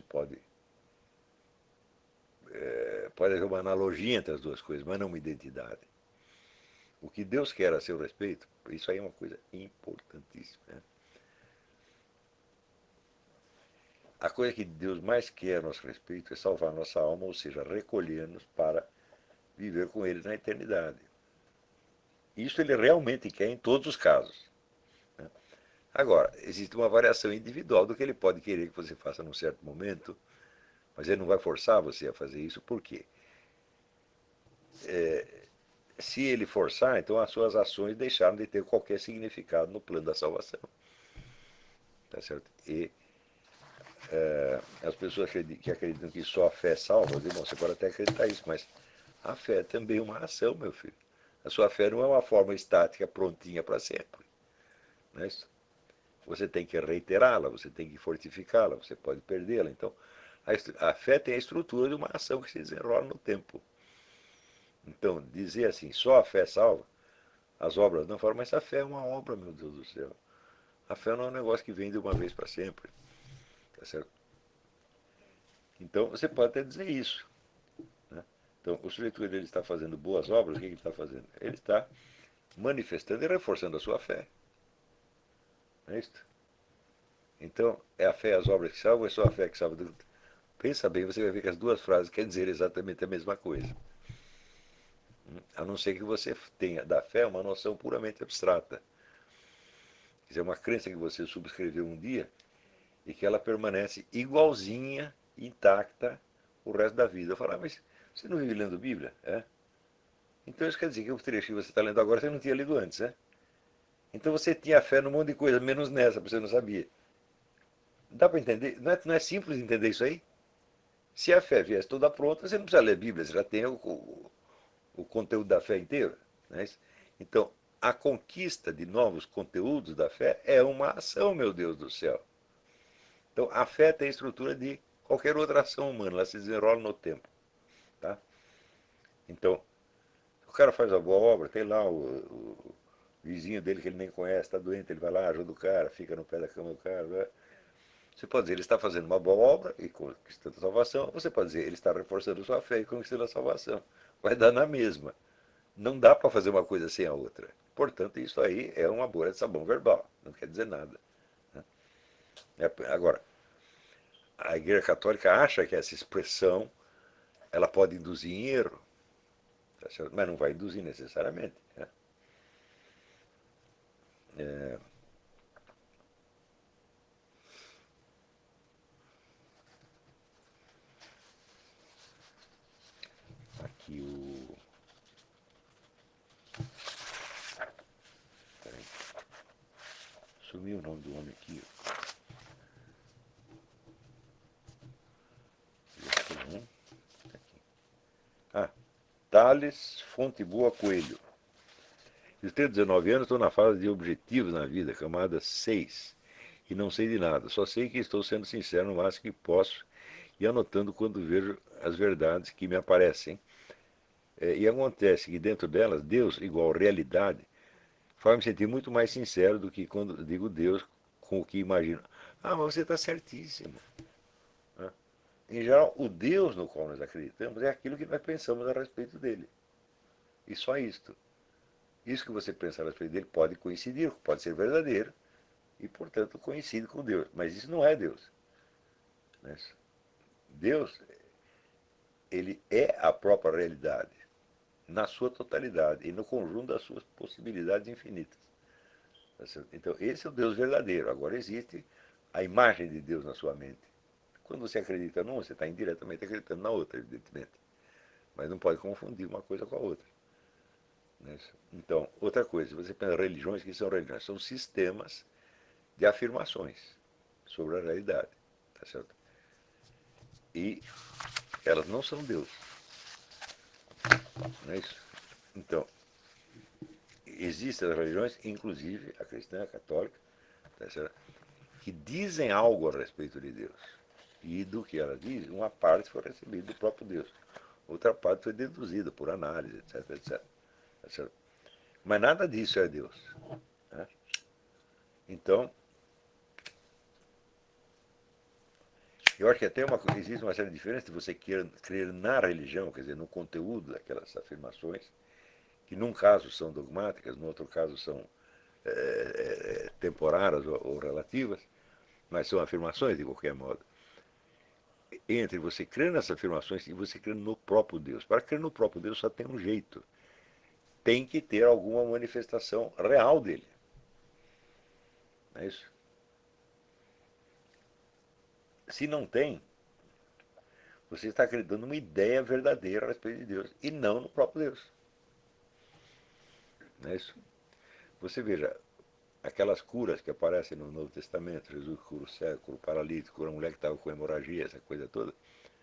pode haver uma analogia entre as duas coisas, mas não uma identidade. O que Deus quer a seu respeito, isso aí é uma coisa importantíssima. Né? A coisa que Deus mais quer a nosso respeito é salvar nossa alma, ou seja, recolher-nos para viver com Ele na eternidade. Isso Ele realmente quer em todos os casos. Né? Agora, existe uma variação individual do que Ele pode querer que você faça num certo momento, mas Ele não vai forçar você a fazer isso, por quê? Se Ele forçar, então as suas ações deixaram de ter qualquer significado no plano da salvação. Tá certo? E as pessoas que acreditam que só a fé salva, dizem, bom, você pode até acreditar isso, mas a fé é também uma ação, meu filho. A sua fé não é uma forma estática, prontinha para sempre. Não é isso? Você tem que reiterá-la, você tem que fortificá-la, você pode perdê-la. Então, a fé tem a estrutura de uma ação que se desenrola no tempo. Então, dizer assim, só a fé salva, as obras não falam, mas a fé é uma obra, meu Deus do céu. A fé não é um negócio que vem de uma vez para sempre. Tá certo? Então, você pode até dizer isso. Né? Então, o sujeito ele está fazendo boas obras, o que ele está fazendo? Ele está manifestando e reforçando a sua fé. Não é isso? Então, é a fé e as obras que salvam ou é só a fé que salva? Pensa bem, você vai ver que as duas frases querem dizer exatamente a mesma coisa. A não ser que você tenha da fé uma noção puramente abstrata. Quer dizer, uma crença que você subscreveu um dia e que ela permanece igualzinha, intacta, o resto da vida. Eu falo, mas você não vive lendo Bíblia? É? Então isso quer dizer que o trecho que você está lendo agora você não tinha lido antes, né? Então você tinha fé num monte de coisa, menos nessa, você não sabia. Dá para entender? Não é simples entender isso aí? Se a fé viesse toda pronta, você não precisa ler a Bíblia, você já tem o conteúdo da fé inteiro. Né? Então, a conquista de novos conteúdos da fé é uma ação, meu Deus do céu. Então, a fé tem a estrutura de qualquer outra ação humana, ela se desenrola no tempo. Tá? Então, o cara faz a boa obra, tem lá o vizinho dele que ele nem conhece, está doente, ele vai lá, ajuda o cara, fica no pé da cama do cara. Né? Você pode dizer, ele está fazendo uma boa obra e conquistando a salvação. Você pode dizer, ele está reforçando sua fé e conquistando a salvação. Vai dar na mesma. Não dá para fazer uma coisa sem a outra. Portanto, isso aí é uma bolha de sabão verbal. Não quer dizer nada. Agora, a Igreja Católica acha que essa expressão ela pode induzir em erro, tá certo? Mas não vai induzir necessariamente. Né? É, aqui o. Peraí, sumiu o nome do homem aqui. Ah, Thales Fonte Boa Coelho. Eu tenho 19 anos, estou na fase de objetivos na vida, camada 6. E não sei de nada. Só sei que estou sendo sincero no máximo que posso e anotando quando vejo as verdades que me aparecem. E acontece que dentro delas, Deus, igual realidade, faz-me sentir muito mais sincero do que quando digo Deus com o que imagino. Ah, mas você está certíssimo. Né? Em geral, o Deus no qual nós acreditamos é aquilo que nós pensamos a respeito dele. E só isto. Isso que você pensa a respeito dele pode coincidir, pode ser verdadeiro, e portanto coincide com Deus. Mas isso não é Deus. Né? Deus, ele é a própria realidade, na sua totalidade e no conjunto das suas possibilidades infinitas. Então, esse é o Deus verdadeiro. Agora, existe a imagem de Deus na sua mente. Quando você acredita num, você está indiretamente acreditando na outra, evidentemente. Mas não pode confundir uma coisa com a outra. Né? Então, outra coisa, você pensa religiões, que são religiões? São sistemas de afirmações sobre a realidade. Tá certo? E elas não são Deus. Não é isso? Então, existem as religiões, inclusive a cristã, a católica, tá certo? Que dizem algo a respeito de Deus. E do que ela diz, uma parte foi recebida do próprio Deus. Outra parte foi deduzida por análise, etc, etc. Tá certo? Mas nada disso é Deus. Né? Então, eu acho que até existe uma série de diferenças de você crer na religião, quer dizer, no conteúdo daquelas afirmações, que num caso são dogmáticas, no outro caso são temporárias ou relativas, mas são afirmações de qualquer modo. Entre você crer nessas afirmações e você crer no próprio Deus. Para crer no próprio Deus só tem um jeito. Tem que ter alguma manifestação real dele. Não é isso? Se não tem, você está acreditando numa ideia verdadeira a respeito de Deus e não no próprio Deus. Não é isso? Você veja, aquelas curas que aparecem no Novo Testamento, Jesus cura o cego, cura o paralítico, cura a mulher que estava com hemorragia, essa coisa toda.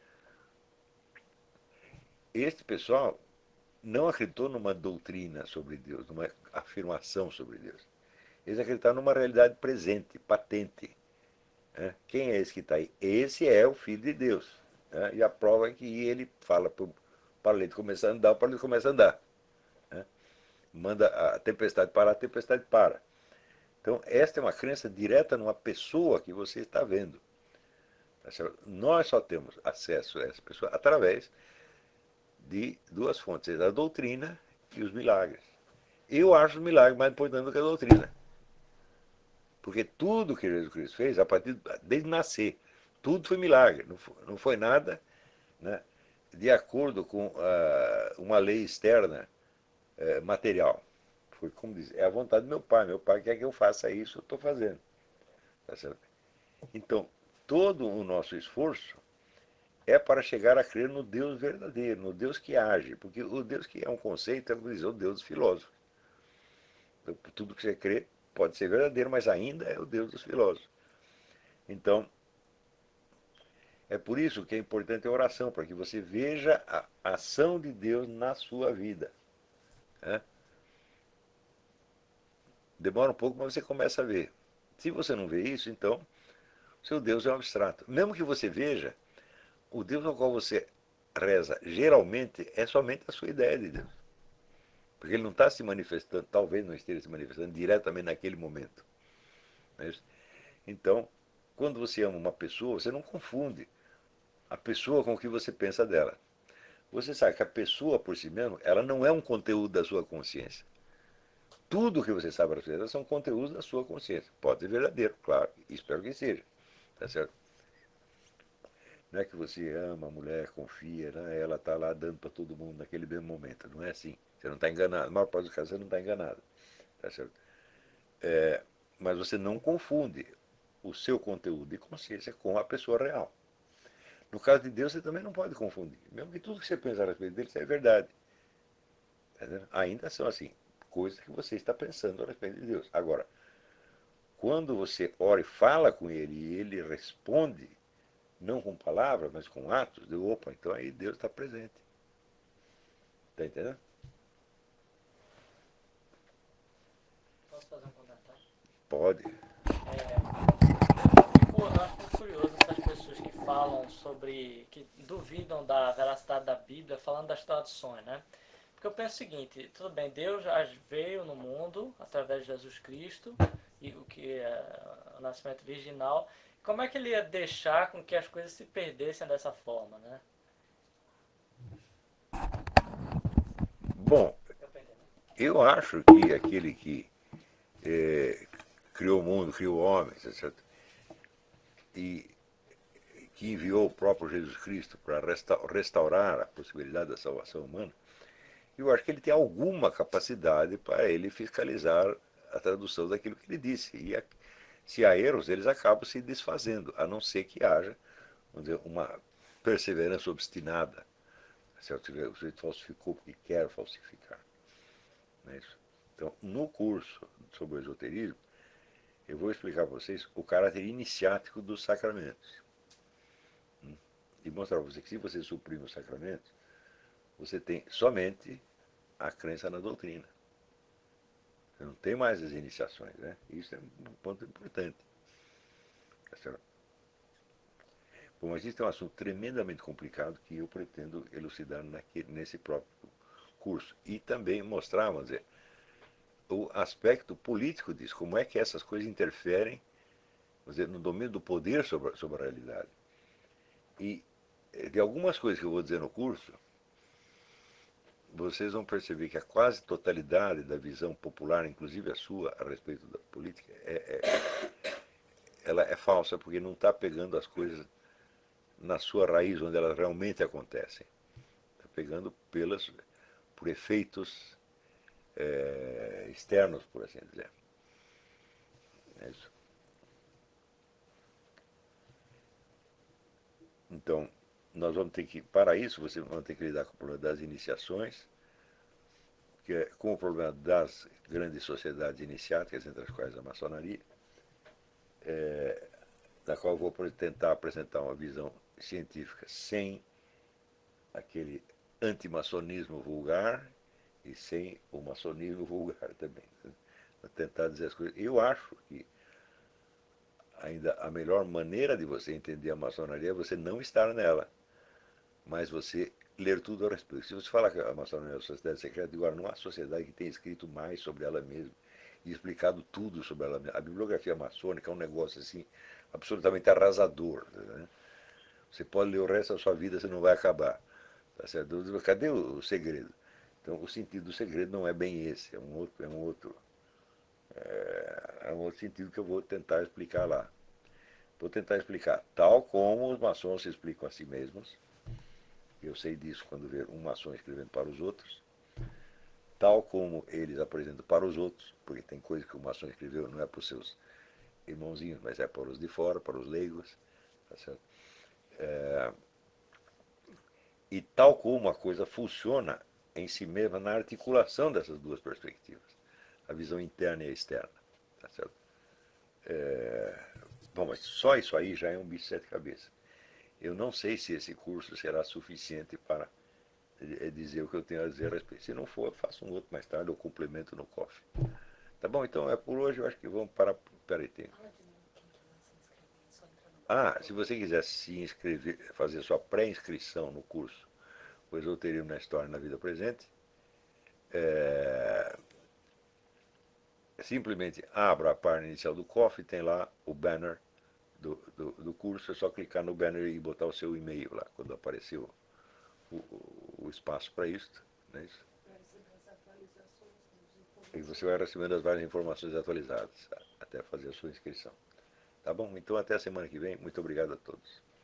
Este pessoal não acreditou numa doutrina sobre Deus, numa afirmação sobre Deus. Eles acreditaram numa realidade presente, patente. Né? Quem é esse que está aí? Esse é o Filho de Deus. Né? E a prova é que ele fala para o paralítico começar a andar, o paralítico começa a andar. Né? Manda a tempestade parar, a tempestade para. Então, esta é uma crença direta numa pessoa que você está vendo. Nós só temos acesso a essa pessoa através de duas fontes, a doutrina e os milagres. Eu acho os milagres mais importantes do que a doutrina. Porque tudo que Jesus Cristo fez, desde nascer, tudo foi milagre. Não foi nada, né, de acordo com uma lei externa material. Foi como diz, é a vontade do meu pai. Meu pai quer que eu faça isso, eu estou fazendo. Tá certo? Então, todo o nosso esforço é para chegar a crer no Deus verdadeiro, no Deus que age. Porque o Deus que é um conceito, é o Deus dos filósofos. Então, tudo que você crê pode ser verdadeiro, mas ainda é o Deus dos filósofos. Então, é por isso que é importante a oração, para que você veja a ação de Deus na sua vida. Né? Demora um pouco, mas você começa a ver. Se você não vê isso, então, seu Deus é um abstrato. Mesmo que você veja, o Deus ao qual você reza, geralmente, é somente a sua ideia de Deus. Porque ele não está se manifestando, talvez não esteja se manifestando diretamente naquele momento. Não é isso? Então, quando você ama uma pessoa, você não confunde a pessoa com o que você pensa dela. Você sabe que a pessoa por si mesma, ela não é um conteúdo da sua consciência. Tudo o que você sabe a respeito dela são conteúdos da sua consciência. Pode ser verdadeiro, claro, espero que seja. Tá certo? Não é que você ama a mulher, confia, né? Ela está lá dando para todo mundo naquele mesmo momento. Não é assim. Você não está enganado. Na maior parte dos casos você não está enganado. Tá certo? Mas você não confunde o seu conteúdo de consciência com a pessoa real. No caso de Deus, você também não pode confundir. Mesmo que tudo que você pensar a respeito dele é verdade. Tá entendendo? Ainda são assim, coisas que você está pensando a respeito de Deus. Agora, quando você ora e fala com ele e ele responde, não com palavras, mas com atos, de opa, então aí Deus está presente. Está entendendo? Posso fazer um comentário? Pode. Eu acho muito curioso essas pessoas que falam sobre, que duvidam da veracidade da Bíblia, falando das traduções, né? Porque eu penso o seguinte, tudo bem, Deus veio no mundo através de Jesus Cristo, e o que é o nascimento virginal. Como é que ele ia deixar com que as coisas se perdessem dessa forma, né? Bom, Deu pra entender? eu acho que aquele que criou o mundo, criou o homem, etc., e que enviou o próprio Jesus Cristo para restaurar a possibilidade da salvação humana, eu acho que ele tem alguma capacidade para ele fiscalizar a tradução daquilo que ele disse. E se há erros, eles acabam se desfazendo, a não ser que haja, vamos dizer, uma perseverança obstinada. Certo? O sujeito falsificou porque quer falsificar. Não é isso? Então, no curso sobre o esoterismo, eu vou explicar para vocês o caráter iniciático dos sacramentos. E mostrar para vocês que se você suprime os sacramentos, você tem somente a crença na doutrina. Você não tem mais as iniciações, né? Isso é um ponto importante. Tá certo? Bom, mas isso é um assunto tremendamente complicado que eu pretendo elucidar nesse próprio curso. E também mostrar, vamos dizer, o aspecto político disso, como é que essas coisas interferem, vamos dizer, no domínio do poder sobre a realidade. E de algumas coisas que eu vou dizer no curso, vocês vão perceber que a quase totalidade da visão popular, inclusive a sua, a respeito da política, ela é falsa, porque não está pegando as coisas na sua raiz, onde elas realmente acontecem. Está pegando por efeitos externos, por assim dizer. É isso. Então, nós vamos ter que, para isso, você vai ter que lidar com o problema das iniciações, que é com o problema das grandes sociedades iniciáticas, entre as quais a maçonaria, da qual eu vou tentar apresentar uma visão científica sem aquele antimaçonismo vulgar e sem o maçonismo vulgar também. Vou tentar dizer as coisas. Eu acho que ainda a melhor maneira de você entender a maçonaria é você não estar nela, mas você ler tudo a respeito. Se você falar que a maçonaria é uma sociedade secreta, agora não há sociedade que tenha escrito mais sobre ela mesma e explicado tudo sobre ela mesma. A bibliografia maçônica é um negócio assim absolutamente arrasador. Né? Você pode ler o resto da sua vida, você não vai acabar. Tá certo? Cadê o segredo? Então, o sentido do segredo não é bem esse, é um outro sentido que eu vou tentar explicar lá. Vou tentar explicar tal como os maçons se explicam a si mesmos. Eu sei disso quando ver um maçom escrevendo para os outros. Tal como eles apresentam para os outros, porque tem coisa que o maçom escreveu não é para os seus irmãozinhos, mas é para os de fora, para os leigos. Tá certo? E tal como a coisa funciona em si mesma na articulação dessas duas perspectivas, a visão interna e a externa. Tá certo? Bom, mas só isso aí já é um bicho de sete cabeças. Eu não sei se esse curso será suficiente para dizer o que eu tenho a dizer a respeito. Se não for, eu faço um outro mais tarde, eu complemento no coffee. Tá bom? Então é por hoje, eu acho que vamos parar. Peraí, tem. Ah, se você quiser se inscrever, fazer sua pré-inscrição no curso O Esoterismo na História e na Vida Presente, simplesmente abra a página inicial do coffee, tem lá o banner do curso, é só clicar no banner e botar o seu e-mail lá, quando apareceu o espaço para isso. Não é isso? E você vai recebendo as várias informações atualizadas até fazer a sua inscrição. Tá bom? Então até a semana que vem. Muito obrigado a todos.